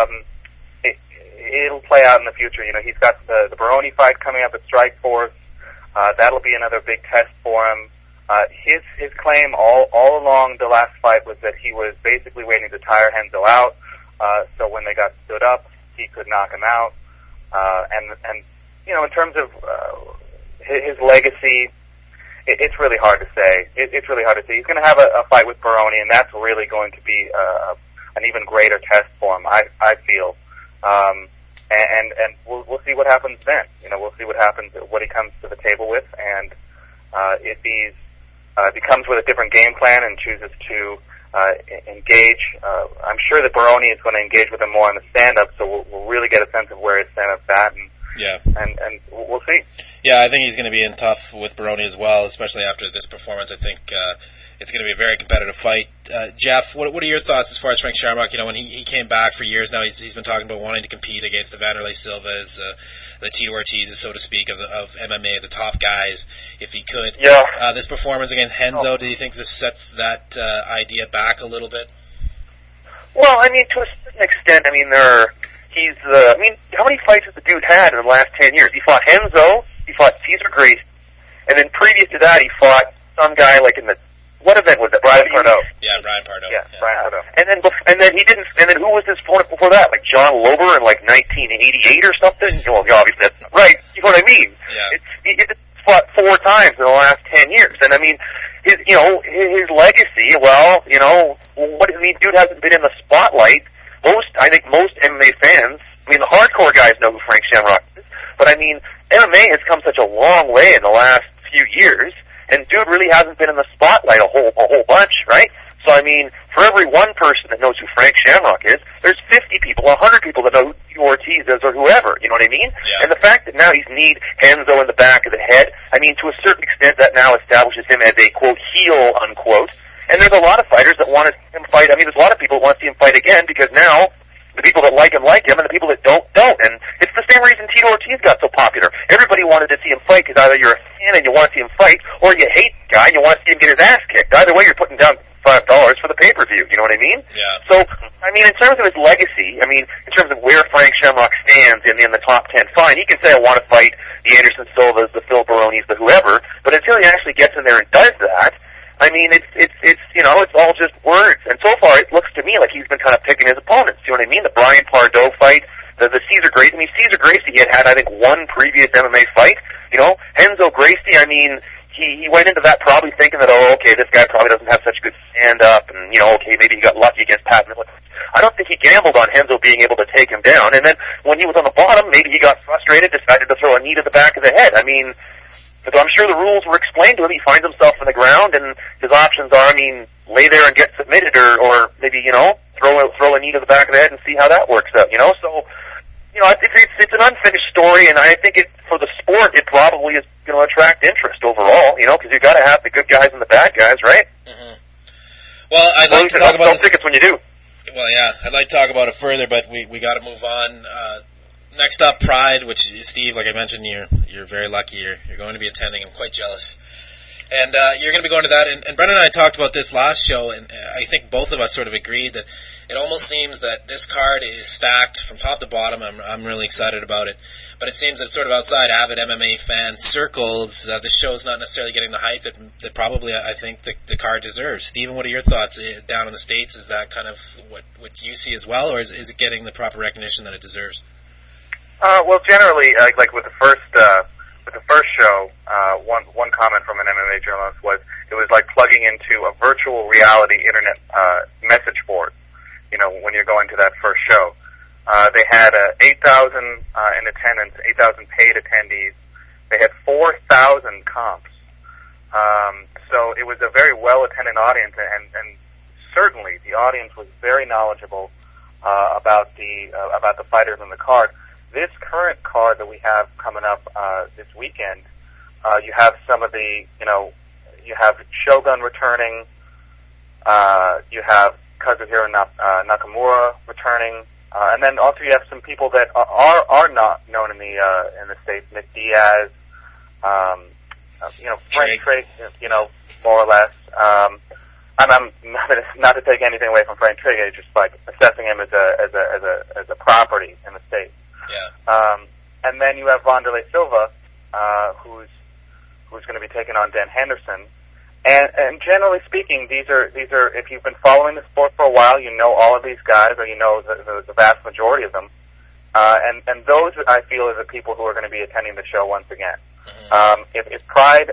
it'll play out in the future. He's got the Baroni fight coming up at Strikeforce. That'll be another big test for him. His claim all along the last fight was that he was basically waiting to tire Renzo out. So when they got stood up, he could knock him out. And in terms of his legacy, it's really hard to say. It's really hard to say. He's going to have a fight with Baroni, and that's really going to be an even greater test for him, I feel. And we'll see what happens then. We'll see what happens, what he comes to the table with, and if he comes with a different game plan and chooses to engage. I'm sure that Baroni is going to engage with him more on the stand-up, so we'll really get a sense of where his stand-up's at, and we'll see. Yeah, I think he's going to be in tough with Baroni as well, especially after this performance. I think it's going to be a very competitive fight. Jeff, what are your thoughts as far as Frank Shamrock? You know, when he came back for years now, he's been talking about wanting to compete against the Vanderlei Silvas, the Tito Ortizes, so to speak, of MMA, the top guys, if he could. Yeah. This performance against Renzo, do you think this sets that idea back a little bit? Well, I mean, to a certain extent, I mean, how many fights has the dude had in the last 10 years? He fought Renzo, he fought Cesar Gracie, and then previous to that, he fought some guy like in the, what event was it? Brian Pardo. Yeah, Brian Pardo. Yeah, Brian Pardo. And then who was his opponent before that? Like John Lober in like 1988 or something? Well, obviously that's not right. You know what I mean? Yeah. He fought 4 times in the last 10 years. And I mean, his legacy, well, dude hasn't been in the spotlight. I think most MMA fans, I mean, the hardcore guys know who Frank Shamrock is, but I mean, MMA has come such a long way in the last few years, and dude really hasn't been in the spotlight a whole bunch, right? So I mean, for every one person that knows who Frank Shamrock is, there's 50 people, 100 people that know who Ortiz is or whoever, you know what I mean? Yeah. And the fact that now he's kneed Renzo in the back of the head, I mean, to a certain extent that now establishes him as a, quote, heel, unquote. And there's a lot of fighters that want to see him fight. I mean, there's a lot of people that want to see him fight again because now the people that like him, and the people that don't. And it's the same reason Tito Ortiz got so popular. Everybody wanted to see him fight because either you're a fan and you want to see him fight, or you hate the guy and you want to see him get his ass kicked. Either way, you're putting down $5 for the pay-per-view. You know what I mean? Yeah. So, I mean, in terms of his legacy, I mean, in terms of where Frank Shamrock stands in the top 10, fine. He can say, I want to fight the Anderson Silvas, the Phil Baronis, the whoever, but until he actually gets in there and does that, I mean, it's it's all just words. And so far, it looks to me like he's been kind of picking his opponents. You know what I mean? The Brian Pardo fight, the Cesar Gracie. I mean, Cesar Gracie had I think, one previous MMA fight. You know, Renzo Gracie, I mean, he went into that probably thinking that, okay, this guy probably doesn't have such good stand-up, and, okay, maybe he got lucky against Pat Miller. I don't think he gambled on Renzo being able to take him down. And then when he was on the bottom, maybe he got frustrated, decided to throw a knee to the back of the head. I mean, but I'm sure the rules were explained to him. He finds himself on the ground, and his options are, I mean, lay there and get submitted, or maybe, throw a knee to the back of the head and see how that works out, So, it's an unfinished story, and I think for the sport, it probably is going to attract interest overall, because you've got to have the good guys and the bad guys, right? Mm-hmm. Well, I'd like to talk about this. Tickets when you do. Well, yeah, I'd like to talk about it further, but we got to move on. Next up, Pride, which, Steve, like I mentioned, you're very lucky. You're going to be attending. I'm quite jealous. And you're going to be going to that. And Brendan and I talked about this last show, and I think both of us sort of agreed that it almost seems that this card is stacked from top to bottom. I'm really excited about it. But it seems that sort of outside avid MMA fan circles, this show is not necessarily getting the hype that probably I think the card deserves. Stephen, what are your thoughts down in the States? Is that kind of what you see as well, or is it getting the proper recognition that it deserves? Well, generally, like with the first show, one comment from an MMA journalist was it was like plugging into a virtual reality internet message board. When you're going to that first show, they had 8,000 in attendance, 8,000 paid attendees. They had 4,000 comps. So it was a very well attended audience, and certainly the audience was very knowledgeable about the fighters on the card. This current card that we have coming up this weekend, you have some of the, you have Shogun returning, you have Kazuhiro Nakamura returning, and then also you have some people that are not known in the States, Nick Diaz, Frank Trigg, more or less. I'm not to take anything away from Frank Trigg, it's just like assessing him as a property in the States. Yeah. And then you have Vanderlei Silva, who's going to be taking on Dan Henderson. And generally speaking, these are if you've been following the sport for a while, you know all of these guys, or you know the vast majority of them. And those I feel are the people who are going to be attending the show once again. Mm-hmm. If Pride,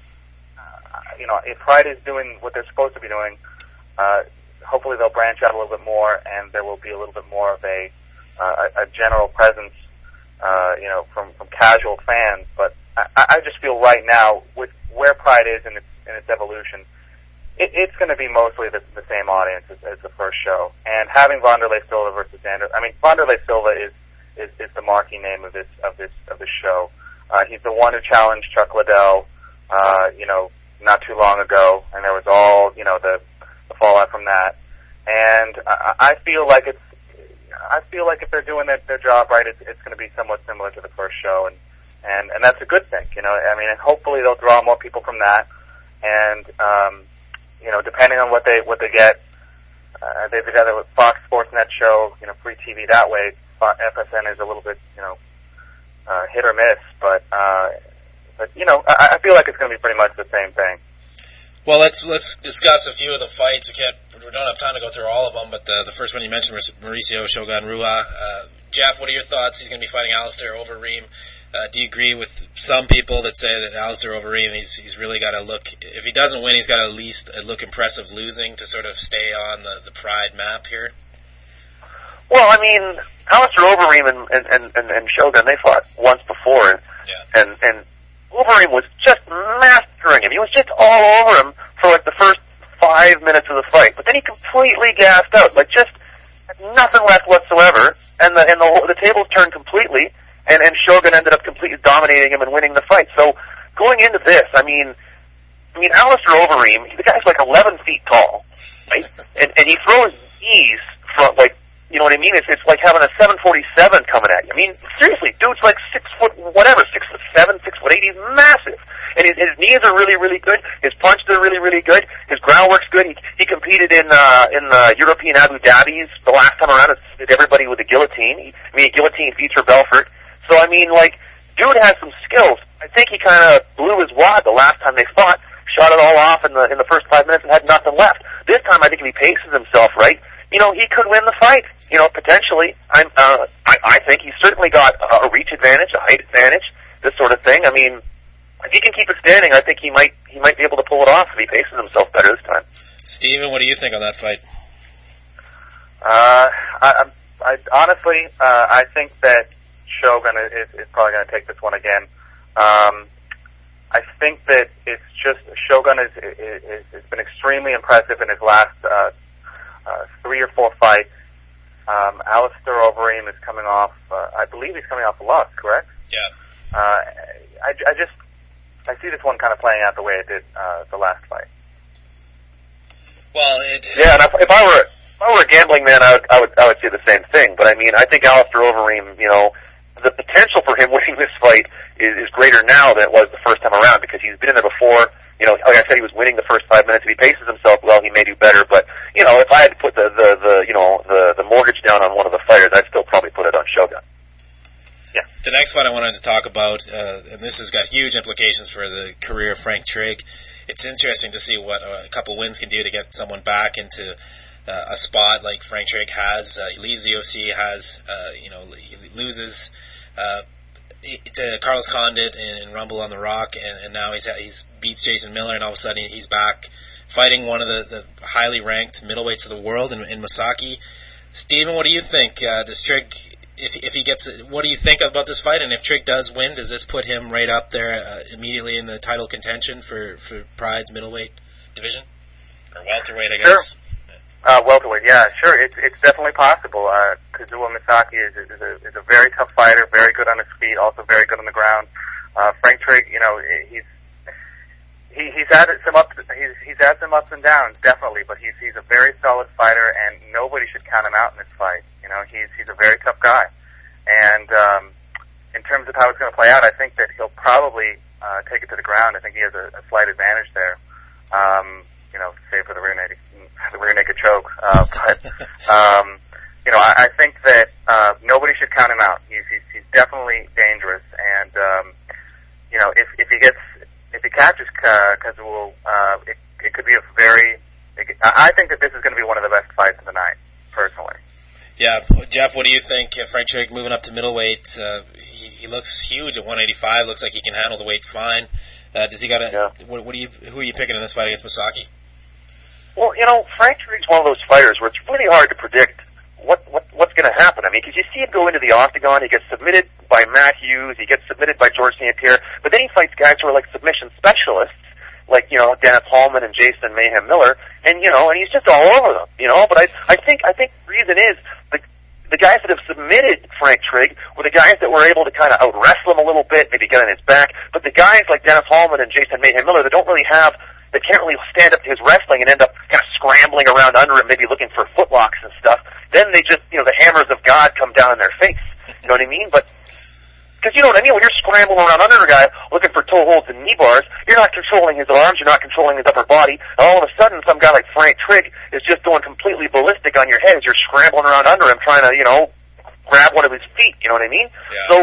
if Pride is doing what they're supposed to be doing, hopefully they'll branch out a little bit more, and there will be a little bit more of a general presence, from casual fans. But I just feel right now, with where Pride is in its evolution, it's going to be mostly the same audience as the first show. And having Wanderlei Silva versus Anderson, I mean, Wanderlei Silva is the marquee name of this show. He's the one who challenged Chuck Liddell, not too long ago, and there was all, the fallout from that. And I feel like if they're doing their job right, it's going to be somewhat similar to the first show, and that's a good thing, I mean, and hopefully they'll draw more people from that, and depending on what they get, they've got a Fox Sports Net show, free TV that way. FSN is a little bit, hit or miss, but I feel like it's going to be pretty much the same thing. Well, let's discuss a few of the fights. We don't have time to go through all of them, but the first one you mentioned was Mauricio Shogun Rua. Jeff, what are your thoughts? He's going to be fighting Alistair Overeem. Do you agree with some people that say that Alistair Overeem, he's really got to look, if he doesn't win, he's got to at least look impressive losing to sort of stay on the Pride map here? Well, I mean, Alistair Overeem and Shogun, they fought once before, and Overeem was just mastering him. He was just all over him for like the first 5 minutes of the fight, but then he completely gassed out, like just nothing left whatsoever, and the tables turned completely, and Shogun ended up completely dominating him and winning the fight. So going into this, I mean, Alistair Overeem, the guy's like 11 feet tall, right? And he throws knees from like, you know what I mean? It's like having a 747 coming at you. I mean, seriously, dude's like 6'7", 6'8". He's massive, and his knees are really, really good. His punches are really, really good. His groundwork's good. He competed in the European Abu Dhabis the last time around. It did everybody with a guillotine. He guillotined Beecher Belfort. So I mean, like, dude has some skills. I think he kind of blew his wad the last time they fought. Shot it all off in the first 5 minutes and had nothing left. This time, I think if he paces himself right, he could win the fight. Potentially. I think he's certainly got a reach advantage, a height advantage, this sort of thing. I mean, if he can keep it standing, I think he might be able to pull it off if he paces himself better this time. Steven, what do you think on that fight? I honestly, I think that Shogun is probably going to take this one again. I think that it's just Shogun has been extremely impressive in his last 3 or 4 fights. Alistair Overeem is coming off, I believe he's coming off a loss, correct? Yeah. I see this one kind of playing out the way it did the last fight. Well, and if I were a gambling man, I would say the same thing. But I mean, I think Alistair Overeem, the potential for him winning this fight is greater now than it was the first time around, because he's been in there before. Like I said, he was winning the first 5 minutes. If he paces himself well, he may do better. But if I had to put the mortgage down on one of the fighters, I'd still probably put it on Shogun. Yeah. The next fight I wanted to talk about, and this has got huge implications for the career of Frank Trigg. It's interesting to see what a couple wins can do to get someone back into a spot like Frank Trigg has. He leaves the UFC, he loses to Carlos Condit in Rumble on the Rock, and now he's beats Jason Miller, and all of a sudden he's back fighting one of the highly ranked middleweights of the world in Masaki. Steven, what do you think? Does Trigg, if he gets, what do you think about this fight? And if Trigg does win, does this put him right up there immediately in the title contention for Pride's middleweight division, or welterweight, I guess? Sure. Welterweight, yeah, sure. It's definitely possible. Kazuo Misaki is a very tough fighter, very good on his feet, also very good on the ground. Frank Trigg, he's had some ups and downs, definitely, but he's a very solid fighter, and nobody should count him out in this fight. He's a very tough guy, and in terms of how it's going to play out, I think that he'll probably take it to the ground. I think he has a slight advantage there. Save for the rear naked choke. I think that nobody should count him out. He's definitely dangerous, and if he catches Kazuo, it could be I think that this is going to be one of the best fights of the night, personally. Yeah, Jeff, what do you think? Frank Trigg moving up to middleweight, he looks huge at 185. Looks like he can handle the weight fine. Does he got a? Yeah. Who are you picking in this fight against Misaki? Well, Frank Trigg's one of those fighters where it's really hard to predict what's going to happen. I mean, because you see him go into the octagon, he gets submitted by Matt Hughes, he gets submitted by George St. Pierre, but then he fights guys who are like submission specialists, like, you know, Dennis Hallman and Jason Mayhem Miller, and, you know, and he's just all over them, you know, but I think the reason is the guys that have submitted Frank Trigg were the guys that were able to kind of out-wrestle him a little bit, maybe get on his back, but the guys like Dennis Hallman and Jason Mayhem Miller that that can't really stand up to his wrestling and end up kind of scrambling around under him, maybe looking for footlocks and stuff, then they just, you know, the hammers of God come down in their face, you know what I mean? But because you know what I mean, when you're scrambling around under a guy looking for toe holds and knee bars, you're not controlling his arms, you're not controlling his upper body, and all of a sudden some guy like Frank Trigg is just going completely ballistic on your head as you're scrambling around under him trying to, you know, grab one of his feet, you know what I mean? Yeah. So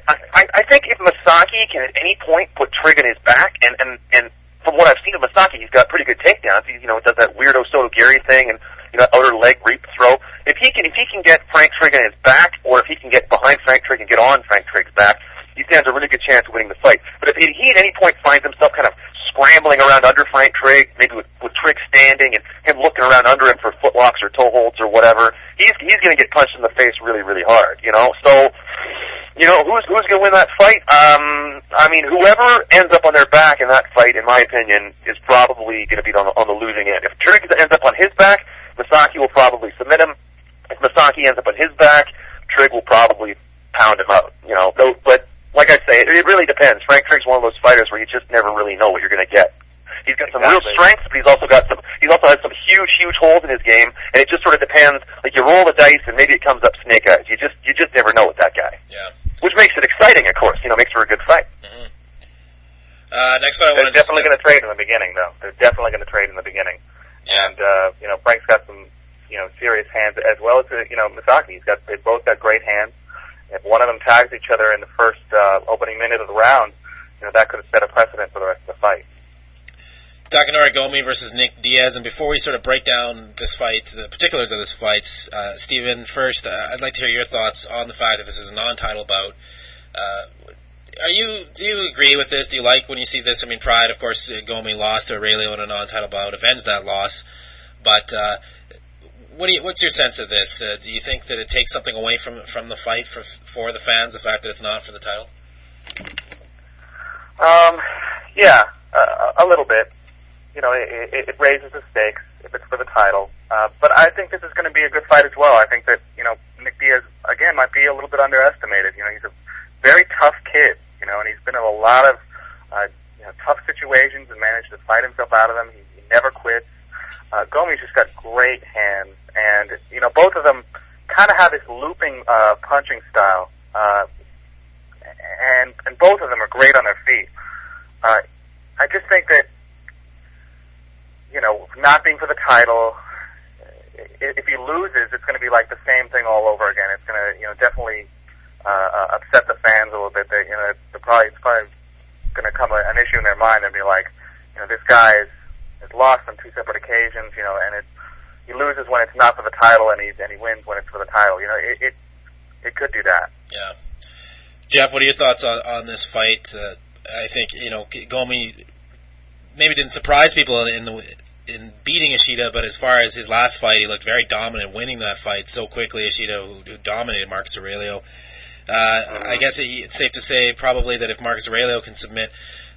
I think if Masaki can at any point put Trigg in his back, and from what I've seen of Masaki, he's got pretty good takedowns. He, you know, does that weirdo Soto Gary thing and, you know, outer leg reap throw. If he can get Frank Trigg in his back, or if he can get behind Frank Trigg and get on Frank Trigg's back, he stands a really good chance of winning the fight. But if he at any point finds himself kind of scrambling around under Frank Trigg, maybe with Trigg standing and him looking around under him for footlocks or toe holds or whatever, he's going to get punched in the face really, really hard, you know? So, you know, who's going to win that fight? I mean, whoever ends up on their back in that fight, in my opinion, is probably going to be on the losing end. If Trigg ends up on his back, Masaki will probably submit him. If Masaki ends up on his back, Trigg will probably pound him out, you know? But like I say, it really depends. Frank Trigg's one of those fighters where you just never really know what you're going to get. He's got some real strength, but he's also has some huge holes in his game, and it just sort of depends. Like, you roll the dice, and maybe it comes up snake eyes. You just never know with that guy. Yeah. Which makes it exciting, of course. You know, makes for a good fight. Mm-hmm. Next fight I want to discuss. They're definitely going to trade in the beginning, though. They're definitely going to trade in the beginning. Yeah. And you know, Frank's got some, you know, serious hands, as well as, you know, Masaki. They both got great hands. If one of them tags each other in the first opening minute of the round, you know, that could have set a precedent for the rest of the fight. Takanori Gomi versus Nick Diaz, and before we sort of break down this fight, the particulars of this fight, Stephen, first, I'd like to hear your thoughts on the fact that this is a non-title bout. Do you agree with this? Do you like when you see this? I mean, Pride, of course, Gomi lost to Aurelio in a non-title bout, avenged that loss, but what's your sense of this? Do you think that it takes something away from the fight for the fans, the fact that it's not for the title? Yeah, a little bit. You know, it raises the stakes if it's for the title. But I think this is going to be a good fight as well. I think that, you know, Nick Diaz, again, might be a little bit underestimated. You know, he's a very tough kid, you know, and he's been in a lot of, you know, tough situations and managed to fight himself out of them. He never quits. Gomi's just got great hands, and, you know, both of them kind of have this looping, punching style. And both of them are great on their feet. I just think that, you know, not being for the title, if he loses, it's going to be like the same thing all over again. It's going to, you know, definitely upset the fans a little bit. They, you know, it's probably going to come an issue in their mind and be like, you know, this guy has lost on two separate occasions, you know, and he loses when it's not for the title, and he wins when it's for the title. You know, it could do that. Yeah. Jeff, what are your thoughts on this fight? I think, you know, Gomi maybe didn't surprise people in beating Ishida, but as far as his last fight, he looked very dominant, winning that fight so quickly. Ishida, who dominated Marcus Aurelio. I guess it's safe to say probably that if Marcus Aurelio can submit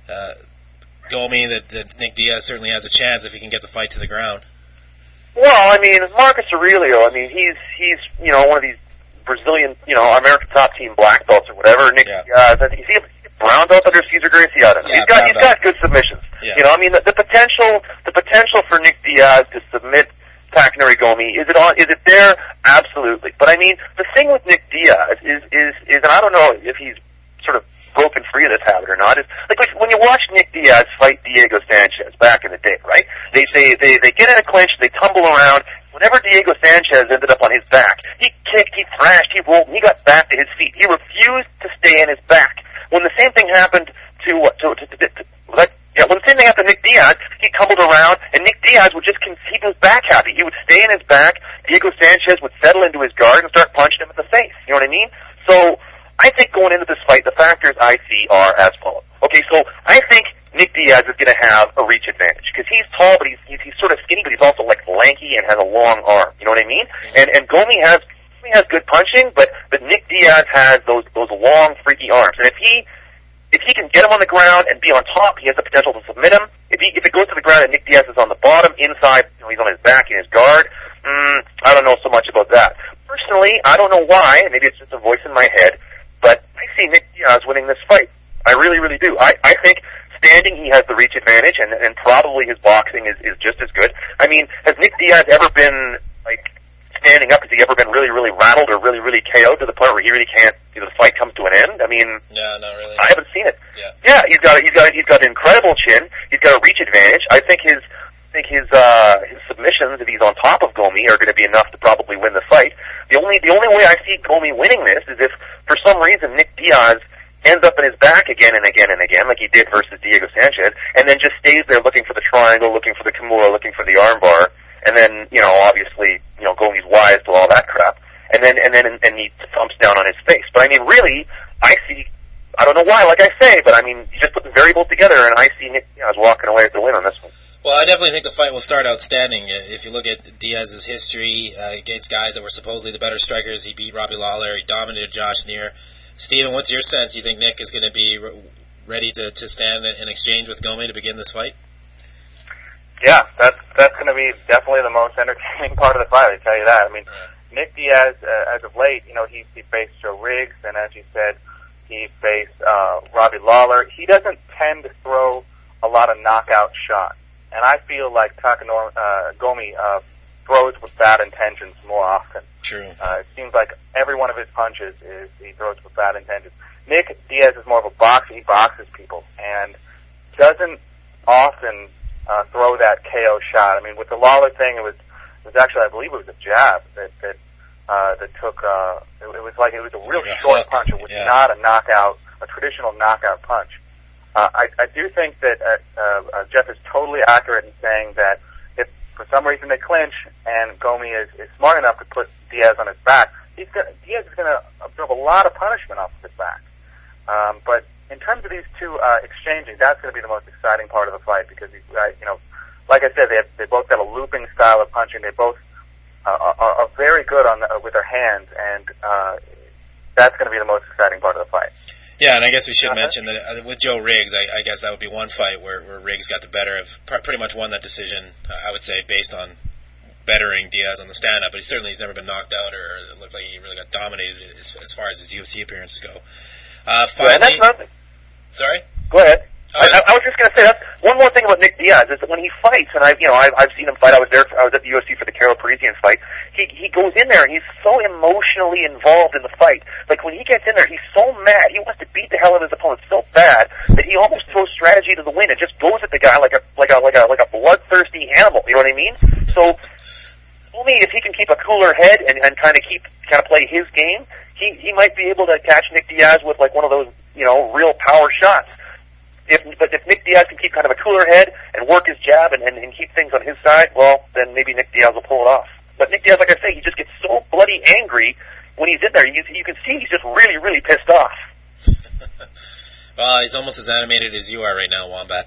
Gomi, that Nick Diaz certainly has a chance if he can get the fight to the ground. Well, I mean, Marcus Aurelio, I mean, he's you know, one of these Brazilian, you know, American top team black belts or whatever. Nick Diaz, I think, is he a brown belt under Cesar Gracie? I don't know. Yeah, he's got good submissions. Yeah. You know, I mean, the potential for Nick Diaz to submit Takanori Gomi, is it there? Absolutely. But I mean, the thing with Nick Diaz is, and I don't know if he's sort of broken free of this habit or not, is like when you watch Nick Diaz fight Diego Sanchez back in the day, right? They get in a clinch, they tumble around. Whenever Diego Sanchez ended up on his back, he kicked, he thrashed, he rolled, and he got back to his feet. He refused to stay in his back. When the same thing happened when the same thing happened to Nick Diaz, he tumbled around, and Nick Diaz would just keep his back happy. He would stay in his back. Diego Sanchez would settle into his guard and start punching him in the face. You know what I mean? So I think going into this fight, the factors I see are as follows. Okay, so I think Nick Diaz is going to have a reach advantage because he's tall, but he's sort of skinny, but he's also like lanky and has a long arm. You know what I mean? And Gomi has good punching, but Nick Diaz has those long, freaky arms. And if he can get him on the ground and be on top, he has the potential to submit him. If it goes to the ground and Nick Diaz is on the bottom, inside, he's on his back in his guard, I don't know so much about that. Personally, I don't know why, maybe it's just a voice in my head, but I see Nick Diaz winning this fight. I really, really do. I think standing, he has the reach advantage, and probably his boxing is just as good. I mean, has Nick Diaz ever been, like, standing up? Has he ever been really, really rattled or really, really KO'd to the point where he really can't, the fight comes to an end? I mean, no, not really. I haven't seen it. Yeah, he's got an incredible chin. He's got a reach advantage. I think his submissions, if he's on top of Gomi, are going to be enough to probably win the fight. The only way I see Gomi winning this is if, for some reason, Nick Diaz ends up in his back again and again and again, like he did versus Diego Sanchez, and then just stays there looking for the triangle, looking for the Kimura, looking for the armbar, and then, obviously, Gomi's wise to all that crap, and then he thumps down on his face. But I mean, really, I don't know why, like I say, but I mean, you just put the variables together, and I see Nick Diaz walking away with the win on this one. Well, I definitely think the fight will start outstanding. If you look at Diaz's history against guys that were supposedly the better strikers, he beat Robbie Lawler, he dominated Josh Neer. Steven, what's your sense? Do you think Nick is going to be ready to stand in exchange with Gomi to begin this fight? Yeah, that's going to be definitely the most entertaining part of the fight, I tell you that. I mean, Nick Diaz, as of late, he faced Joe Riggs, and as you said, he faced Robbie Lawler. He doesn't tend to throw a lot of knockout shots, and I feel like Gomi throws with bad intentions more often. True. It seems like every one of his punches he throws with bad intentions. Nick Diaz is more of a boxer. He boxes people and doesn't often throw that KO shot. I mean, with the Lawler thing, it was actually, I believe it was a jab that took, it was a real short punch. It was not a traditional knockout punch. I do think that Jeff is totally accurate in saying that if for some reason they clinch and Gomi is smart enough to put Diaz on his back, Diaz is going to absorb a lot of punishment off of his back. But in terms of these two exchanging, that's going to be the most exciting part of the fight because like I said, they both have a looping style of punching. They both are very good with their hands, and that's going to be the most exciting part of the fight. Yeah, and I guess we should mention that with Joe Riggs, I guess that would be one fight where Riggs got the better of, pretty much won that decision, I would say, based on bettering Diaz on the stand-up, but he's never been knocked out or it looked like he really got dominated as far as his UFC appearances go. Finally, sorry? Go ahead. I was just going to say, that's one more thing about Nick Diaz is that when he fights, and I've seen him fight. I was at the UFC for the Carol Parisian fight. He goes in there and he's so emotionally involved in the fight. Like when he gets in there, he's so mad. He wants to beat the hell out of his opponent so bad that he almost throws strategy to the wind and just goes at the guy like a bloodthirsty animal. You know what I mean? So only if he can keep a cooler head and kind of play his game, he might be able to catch Nick Diaz with like one of those real power shots. But if Nick Diaz can keep kind of a cooler head and work his jab and keep things on his side, well, then maybe Nick Diaz will pull it off. But Nick Diaz, like I say, he just gets so bloody angry when he's in there. You can see he's just really, really pissed off. Well, he's almost as animated as you are right now, Wombat.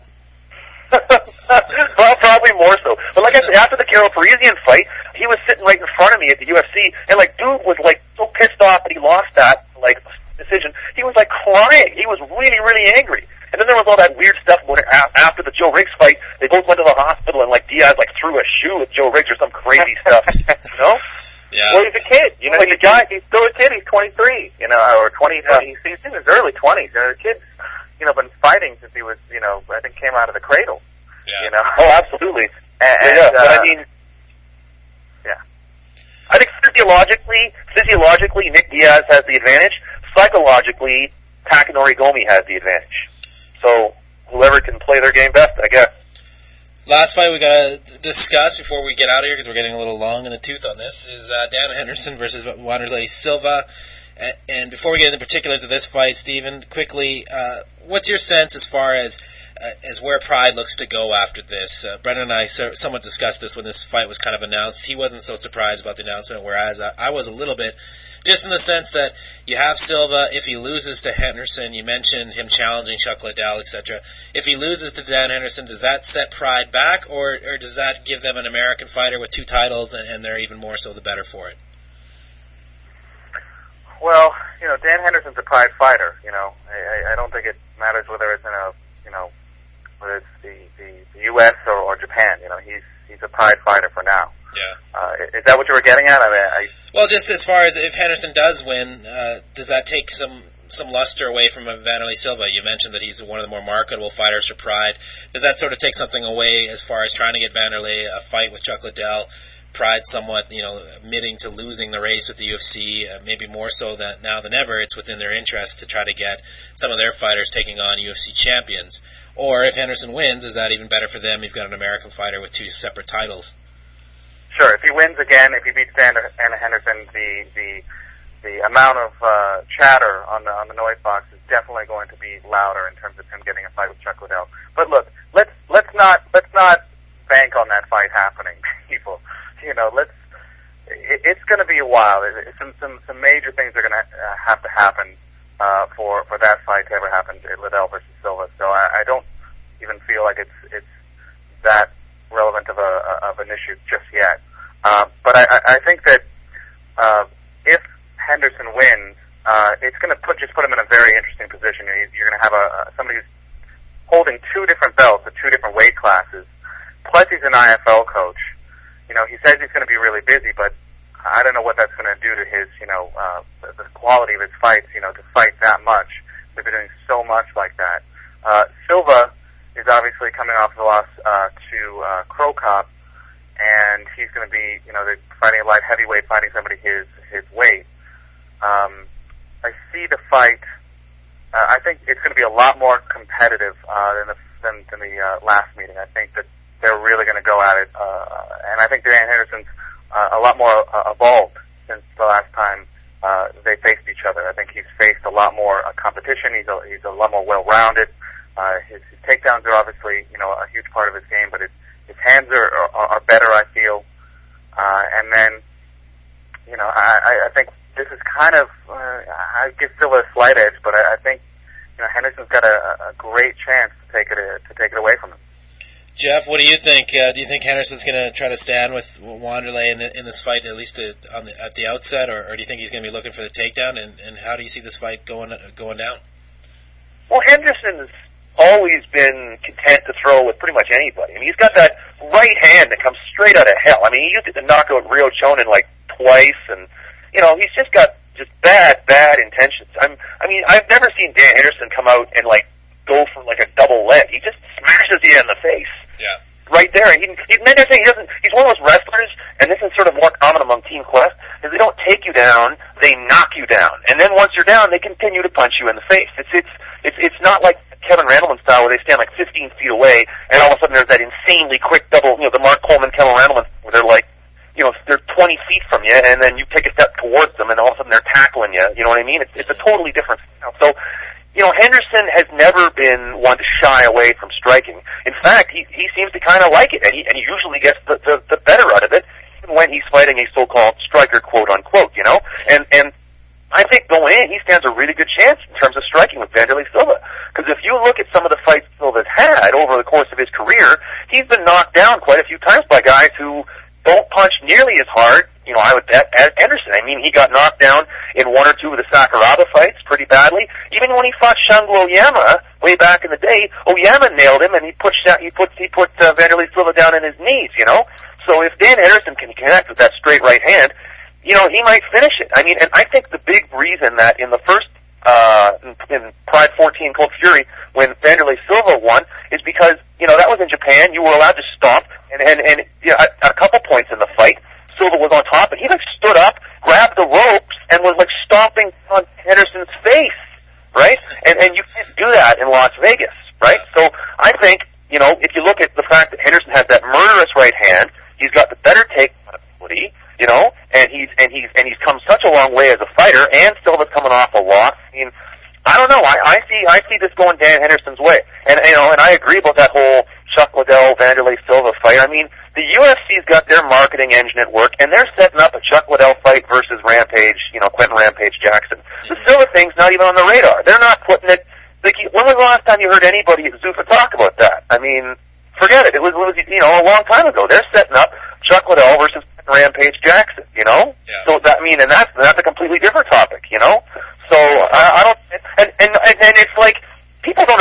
Well, probably more so. But like I said, after the Carol Parisian fight, he was sitting right in front of me at the UFC, and dude was so pissed off that he lost that decision. He was crying. He was really, really angry. And then there was all that weird stuff when after the Joe Riggs fight, they both went to the hospital and Diaz threw a shoe at Joe Riggs or some crazy stuff. Yeah. Well, he's a kid. He's still a kid. He's 23. Or 20. Yeah. He's in his early 20s. The kid's been fighting since he was I think came out of the cradle. Yeah. Oh, absolutely. And but I mean. Yeah. I think physiologically, Nick Diaz has the advantage. Psychologically, Takanori Gomi has the advantage. So whoever can play their game best, I guess. Last fight we got to discuss before we get out of here, because we're getting a little long in the tooth on this, is Dan Henderson versus Wanderlei Silva. And before we get into the particulars of this fight, Stephen, quickly, what's your sense as far as where Pride looks to go after this? Brendan and I somewhat discussed this when this fight was kind of announced. He wasn't so surprised about the announcement, whereas I was a little bit, just in the sense that you have Silva. If he loses to Henderson, you mentioned him challenging Chuck Liddell, etc. If he loses to Dan Henderson, does that set Pride back, or does that give them an American fighter with 2 titles, and they're even more so the better for it? Well, Dan Henderson's a Pride fighter. I don't think matters whether it's in a, whether it's the U.S. or Japan. He's a Pride fighter for now. Yeah. Is that what you were getting at? Well, just as far as if Henderson does win, does that take some luster away from Vanderlei Silva? You mentioned that he's one of the more marketable fighters for Pride. Does that sort of take something away as far as trying to get Vanderlei a fight with Chuck Liddell? Pride somewhat, admitting to losing the race with the UFC, maybe more so that now than ever, it's within their interest to try to get some of their fighters taking on UFC champions. Or if Henderson wins, is that even better for them? You've got an American fighter with 2 separate titles. Sure. If he wins again, if he beats Anna Henderson, the amount of chatter on the noise box is definitely going to be louder in terms of him getting a fight with Chuck Liddell. But look, let's not bank on that fight happening, people. It's going to be a while. Some major things are going to have to happen for that fight to ever happen, Liddell versus Silva. So I don't even feel like it's that relevant of an issue just yet. But I think that if Henderson wins, it's going to put him in a very interesting position. You're going to have somebody who's holding 2 different belts at 2 different weight classes. Plus, he's an IFL coach. He says he's going to be really busy, but I don't know what that's going to do to his, the quality of his fights, to fight that much. They've been doing so much like that. Silva is obviously coming off the loss to Crow Cop, and he's going to be, they're fighting a light heavyweight, fighting somebody his weight. I see the fight. I think it's going to be a lot more competitive than the last meeting. I think that they're really going to go at it, and I think Dan Henderson's a lot more evolved since the last time they faced each other. I think he's faced a lot more competition. He's a lot more well-rounded. His takedowns are obviously a huge part of his game, but his hands are better, I feel. And then I think this is kind of I give Silva a slight edge, but I think Henderson's got a great chance to take it away from him. Jeff, what do you think? Do you think Henderson's going to try to stand with Wanderlei in this fight, at least at the outset, or do you think he's going to be looking for the takedown? And how do you see this fight going down? Well, Henderson's always been content to throw with pretty much anybody. I mean, he's got that right hand that comes straight out of hell. I mean, he used it to knock out Rio Chonin like twice, and he's just got bad intentions. I mean, I've never seen Dan Henderson come out and go for a double leg. He just smashes you in the face. Yeah. Right there. He's one of those wrestlers, and this is sort of more common among Team Quest, is they don't take you down, they knock you down. And then once you're down, they continue to punch you in the face. It's not like Kevin Randleman style where they stand 15 feet away, and all of a sudden there's that insanely quick double, the Mark Coleman, Kevin Randleman, where they're they're 20 feet from you, and then you take a step towards them, and all of a sudden they're tackling you. You know what I mean? It's a totally different style. So, Henderson has never been one to shy away from striking. In fact, he seems to kind of like it, and he usually gets the better out of it, even when he's fighting a so-called striker, quote unquote. And I think going in, he stands a really good chance in terms of striking with Vanderlei Silva. Because if you look at some of the fights Silva's had over the course of his career, he's been knocked down quite a few times by guys who don't punch nearly as hard, I would bet, as Henderson. I mean, he got knocked down in 1 or 2 of the Sakuraba fights pretty badly. Even when he fought Shango Oyama way back in the day, Oyama nailed him, and he put Vanderlei Silva down in his knees, So if Dan Henderson can connect with that straight right hand, he might finish it. I mean, and I think the big reason that in the first in Pride 14 Cold Fury, when Vanderlei Silva won, is because, that was in Japan. You were allowed to stomp, and at a couple points in the fight, Silva was on top, and he stood up, grabbed the ropes, and was stomping on Henderson's face, right? And you can't do that in Las Vegas, right? So I think, if you look at the fact that Henderson has that murderous right hand, he's got the better takedown ability, and he's come such a long way as a fighter, and Silva's coming off a loss. I mean, I don't know. I see this going Dan Henderson's way, and I agree about that whole Chuck Liddell Vanderlei Silva fight. I mean, the UFC's got their marketing engine at work, and they're setting up a Chuck Liddell fight versus Rampage, Quentin Rampage Jackson. The Silva thing's not even on the radar. They're not putting it. When was the last time you heard anybody at Zuffa talk about that? I mean, forget it. It was a long time ago. They're setting up Chuck Liddell versus Rampage Jackson. Yeah. So and that's a completely different topic. So I don't, and it's people don't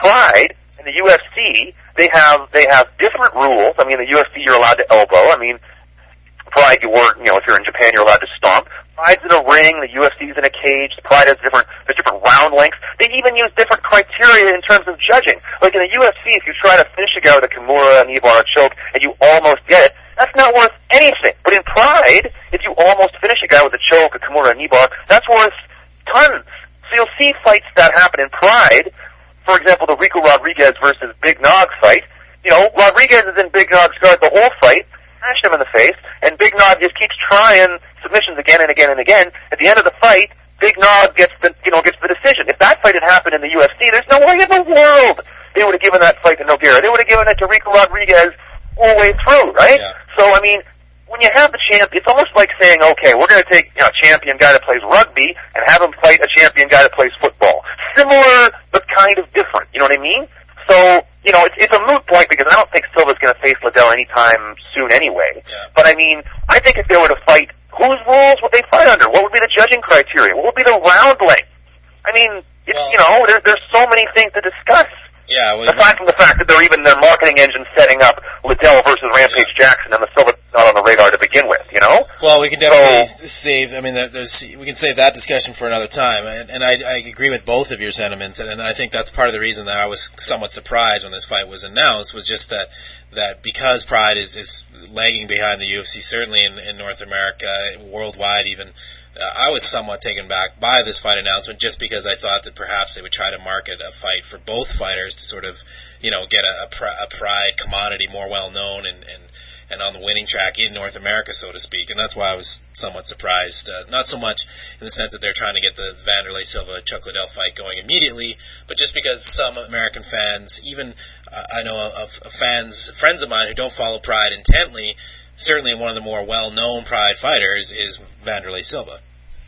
Pride and the UFC, they have different rules. I mean, the UFC, you're allowed to elbow. I mean, Pride, if you're in Japan, you're allowed to stomp. Pride's in a ring, the UFC's in a cage. Pride has different round lengths. They even use different criteria in terms of judging. Like in the UFC, if you try to finish a guy with a Kimura, a knee bar, a choke, and you almost get it, that's not worth anything. But in Pride, if you almost finish a guy with a choke, a Kimura, a knee bar, that's worth tons. So you'll see fights that happen in Pride. For example, the Rico Rodriguez versus Big Nog fight. Rodriguez is in Big Nog's guard the whole fight, smashed him in the face, and Big Nog just keeps trying submissions again and again and again. At the end of the fight, Big Nog gets the decision. If that fight had happened in the UFC, there's no way in the world they would have given that fight to Nogueira. They would have given it to Rico Rodriguez all the way through, right? Yeah. So, I mean, when you have the champ, it's almost like saying, okay, we're going to take a champion guy that plays rugby and have him fight a champion guy that plays football. Similar, but kind of different. You know what I mean? So, it's a moot point because I don't think Silva's going to face Liddell anytime soon anyway. Yeah. But, I mean, I think if they were to fight, whose rules would they fight under? What would be the judging criteria? What would be the round length? I mean, there's so many things to discuss. Yeah, aside from the fact that their marketing engine setting up Liddell versus Rampage Jackson and the Silva not on the radar to begin with, Well, we can definitely save. I mean, we can save that discussion for another time. And I agree with both of your sentiments, and I think that's part of the reason that I was somewhat surprised when this fight was announced was just that because Pride is lagging behind the UFC, certainly in North America, worldwide even. I was somewhat taken back by this fight announcement just because I thought that perhaps they would try to market a fight for both fighters to sort of, get a Pride commodity more well known and on the winning track in North America, so to speak. And that's why I was somewhat surprised. Not so much in the sense that they're trying to get the Vanderlei Silva-Chuck Liddell fight going immediately, but just because some American fans, even I know of friends of mine who don't follow Pride intently, certainly one of the more well-known Pride fighters is Vanderlei Silva.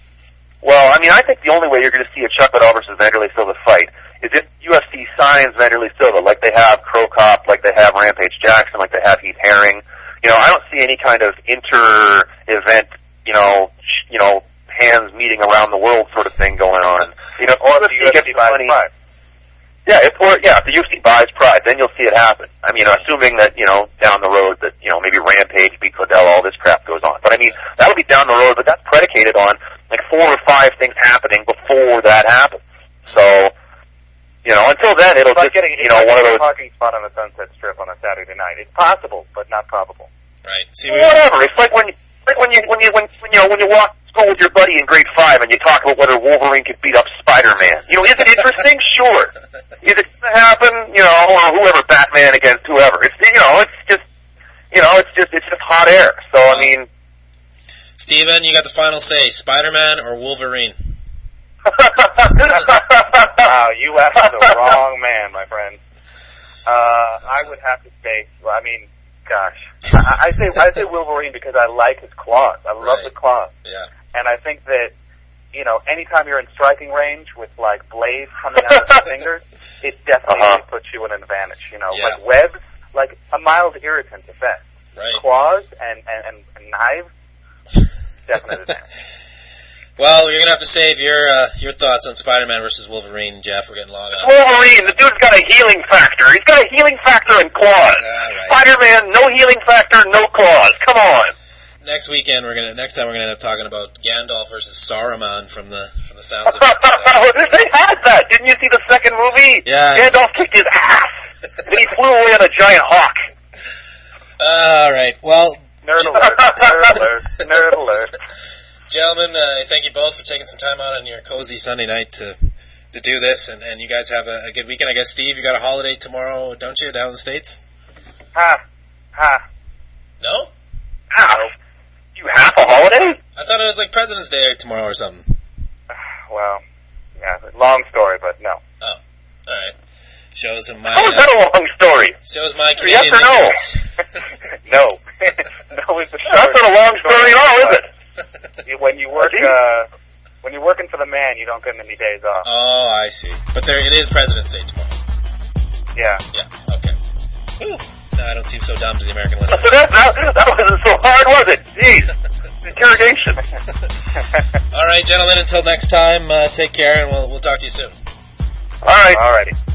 Well, I mean, I think the only way you're going to see a Chuck Liddell versus Vanderlei Silva fight is if UFC signs Vanderlei Silva, like they have Crow Cop, like they have Rampage Jackson, like they have Heath Herring. I don't see any kind of inter-event, hands meeting around the world sort of thing going on. Or if the UFC buys Pride. Yeah, if the UFC buys Pride, then you'll see it happen. I mean, assuming that, down the road that, maybe Rampage beats Liddell, all this crap goes on. But I mean, that'll be down the road, but that's predicated on, 4 or 5 things happening before that happens. So, until then, it'll just, one of those parking spot on the Sunset Strip on a Saturday night. It's possible, but not probable. Right. See, whatever. It's like when you walk to school with your buddy in grade 5 and you talk about whether Wolverine could beat up Spider-Man. Is it interesting? Sure. Is it going to happen? Or whoever, Batman against whoever. It's just hot air. So I mean, Steven, you got the final say: Spider-Man or Wolverine? Wow, you asked the wrong man, my friend. I would have to say, I say Wolverine because I like his claws. I love the claws. Yeah. And I think that, anytime you're in striking range with blades coming out of the fingers, it definitely puts you in an advantage. Like webs, like a mild irritant at best. Right. Claws and knives, definite advantage. Well, you're gonna have to save your thoughts on Spider-Man versus Wolverine, Jeff. We're getting long on. Wolverine, the dude's got a healing factor. He's got a healing factor and claws. Right. Spider-Man, no healing factor, no claws. Come on. Next time we're gonna end up talking about Gandalf versus Saruman from the sounds of it. They had that. Didn't you see the second movie? Yeah. Gandalf kicked his ass. And he flew away on a giant hawk. All right. Well, nerd alert. Nerd alert. Gentlemen, thank you both for taking some time out on your cozy Sunday night to do this, and you guys have a good weekend. I guess, Steve, you got a holiday tomorrow, don't you, down in the States? No? You have a holiday? I thought it was like President's Day tomorrow or something. Well, yeah, long story, but no. Oh, all right. Shows my. How is that a long story? Shows my Canadian. Yes or no? No is the short. That's not a long story at all, is it? When you work, when you're working for the man, you don't get any days off. Oh, I see. But it is President's Day tomorrow. Yeah. Yeah. Okay. Ooh. No, I don't seem so dumb to the American listeners. That wasn't so hard, was it? Jeez. Interrogation. All right, gentlemen. Until next time, take care, and we'll talk to you soon. All right. All righty.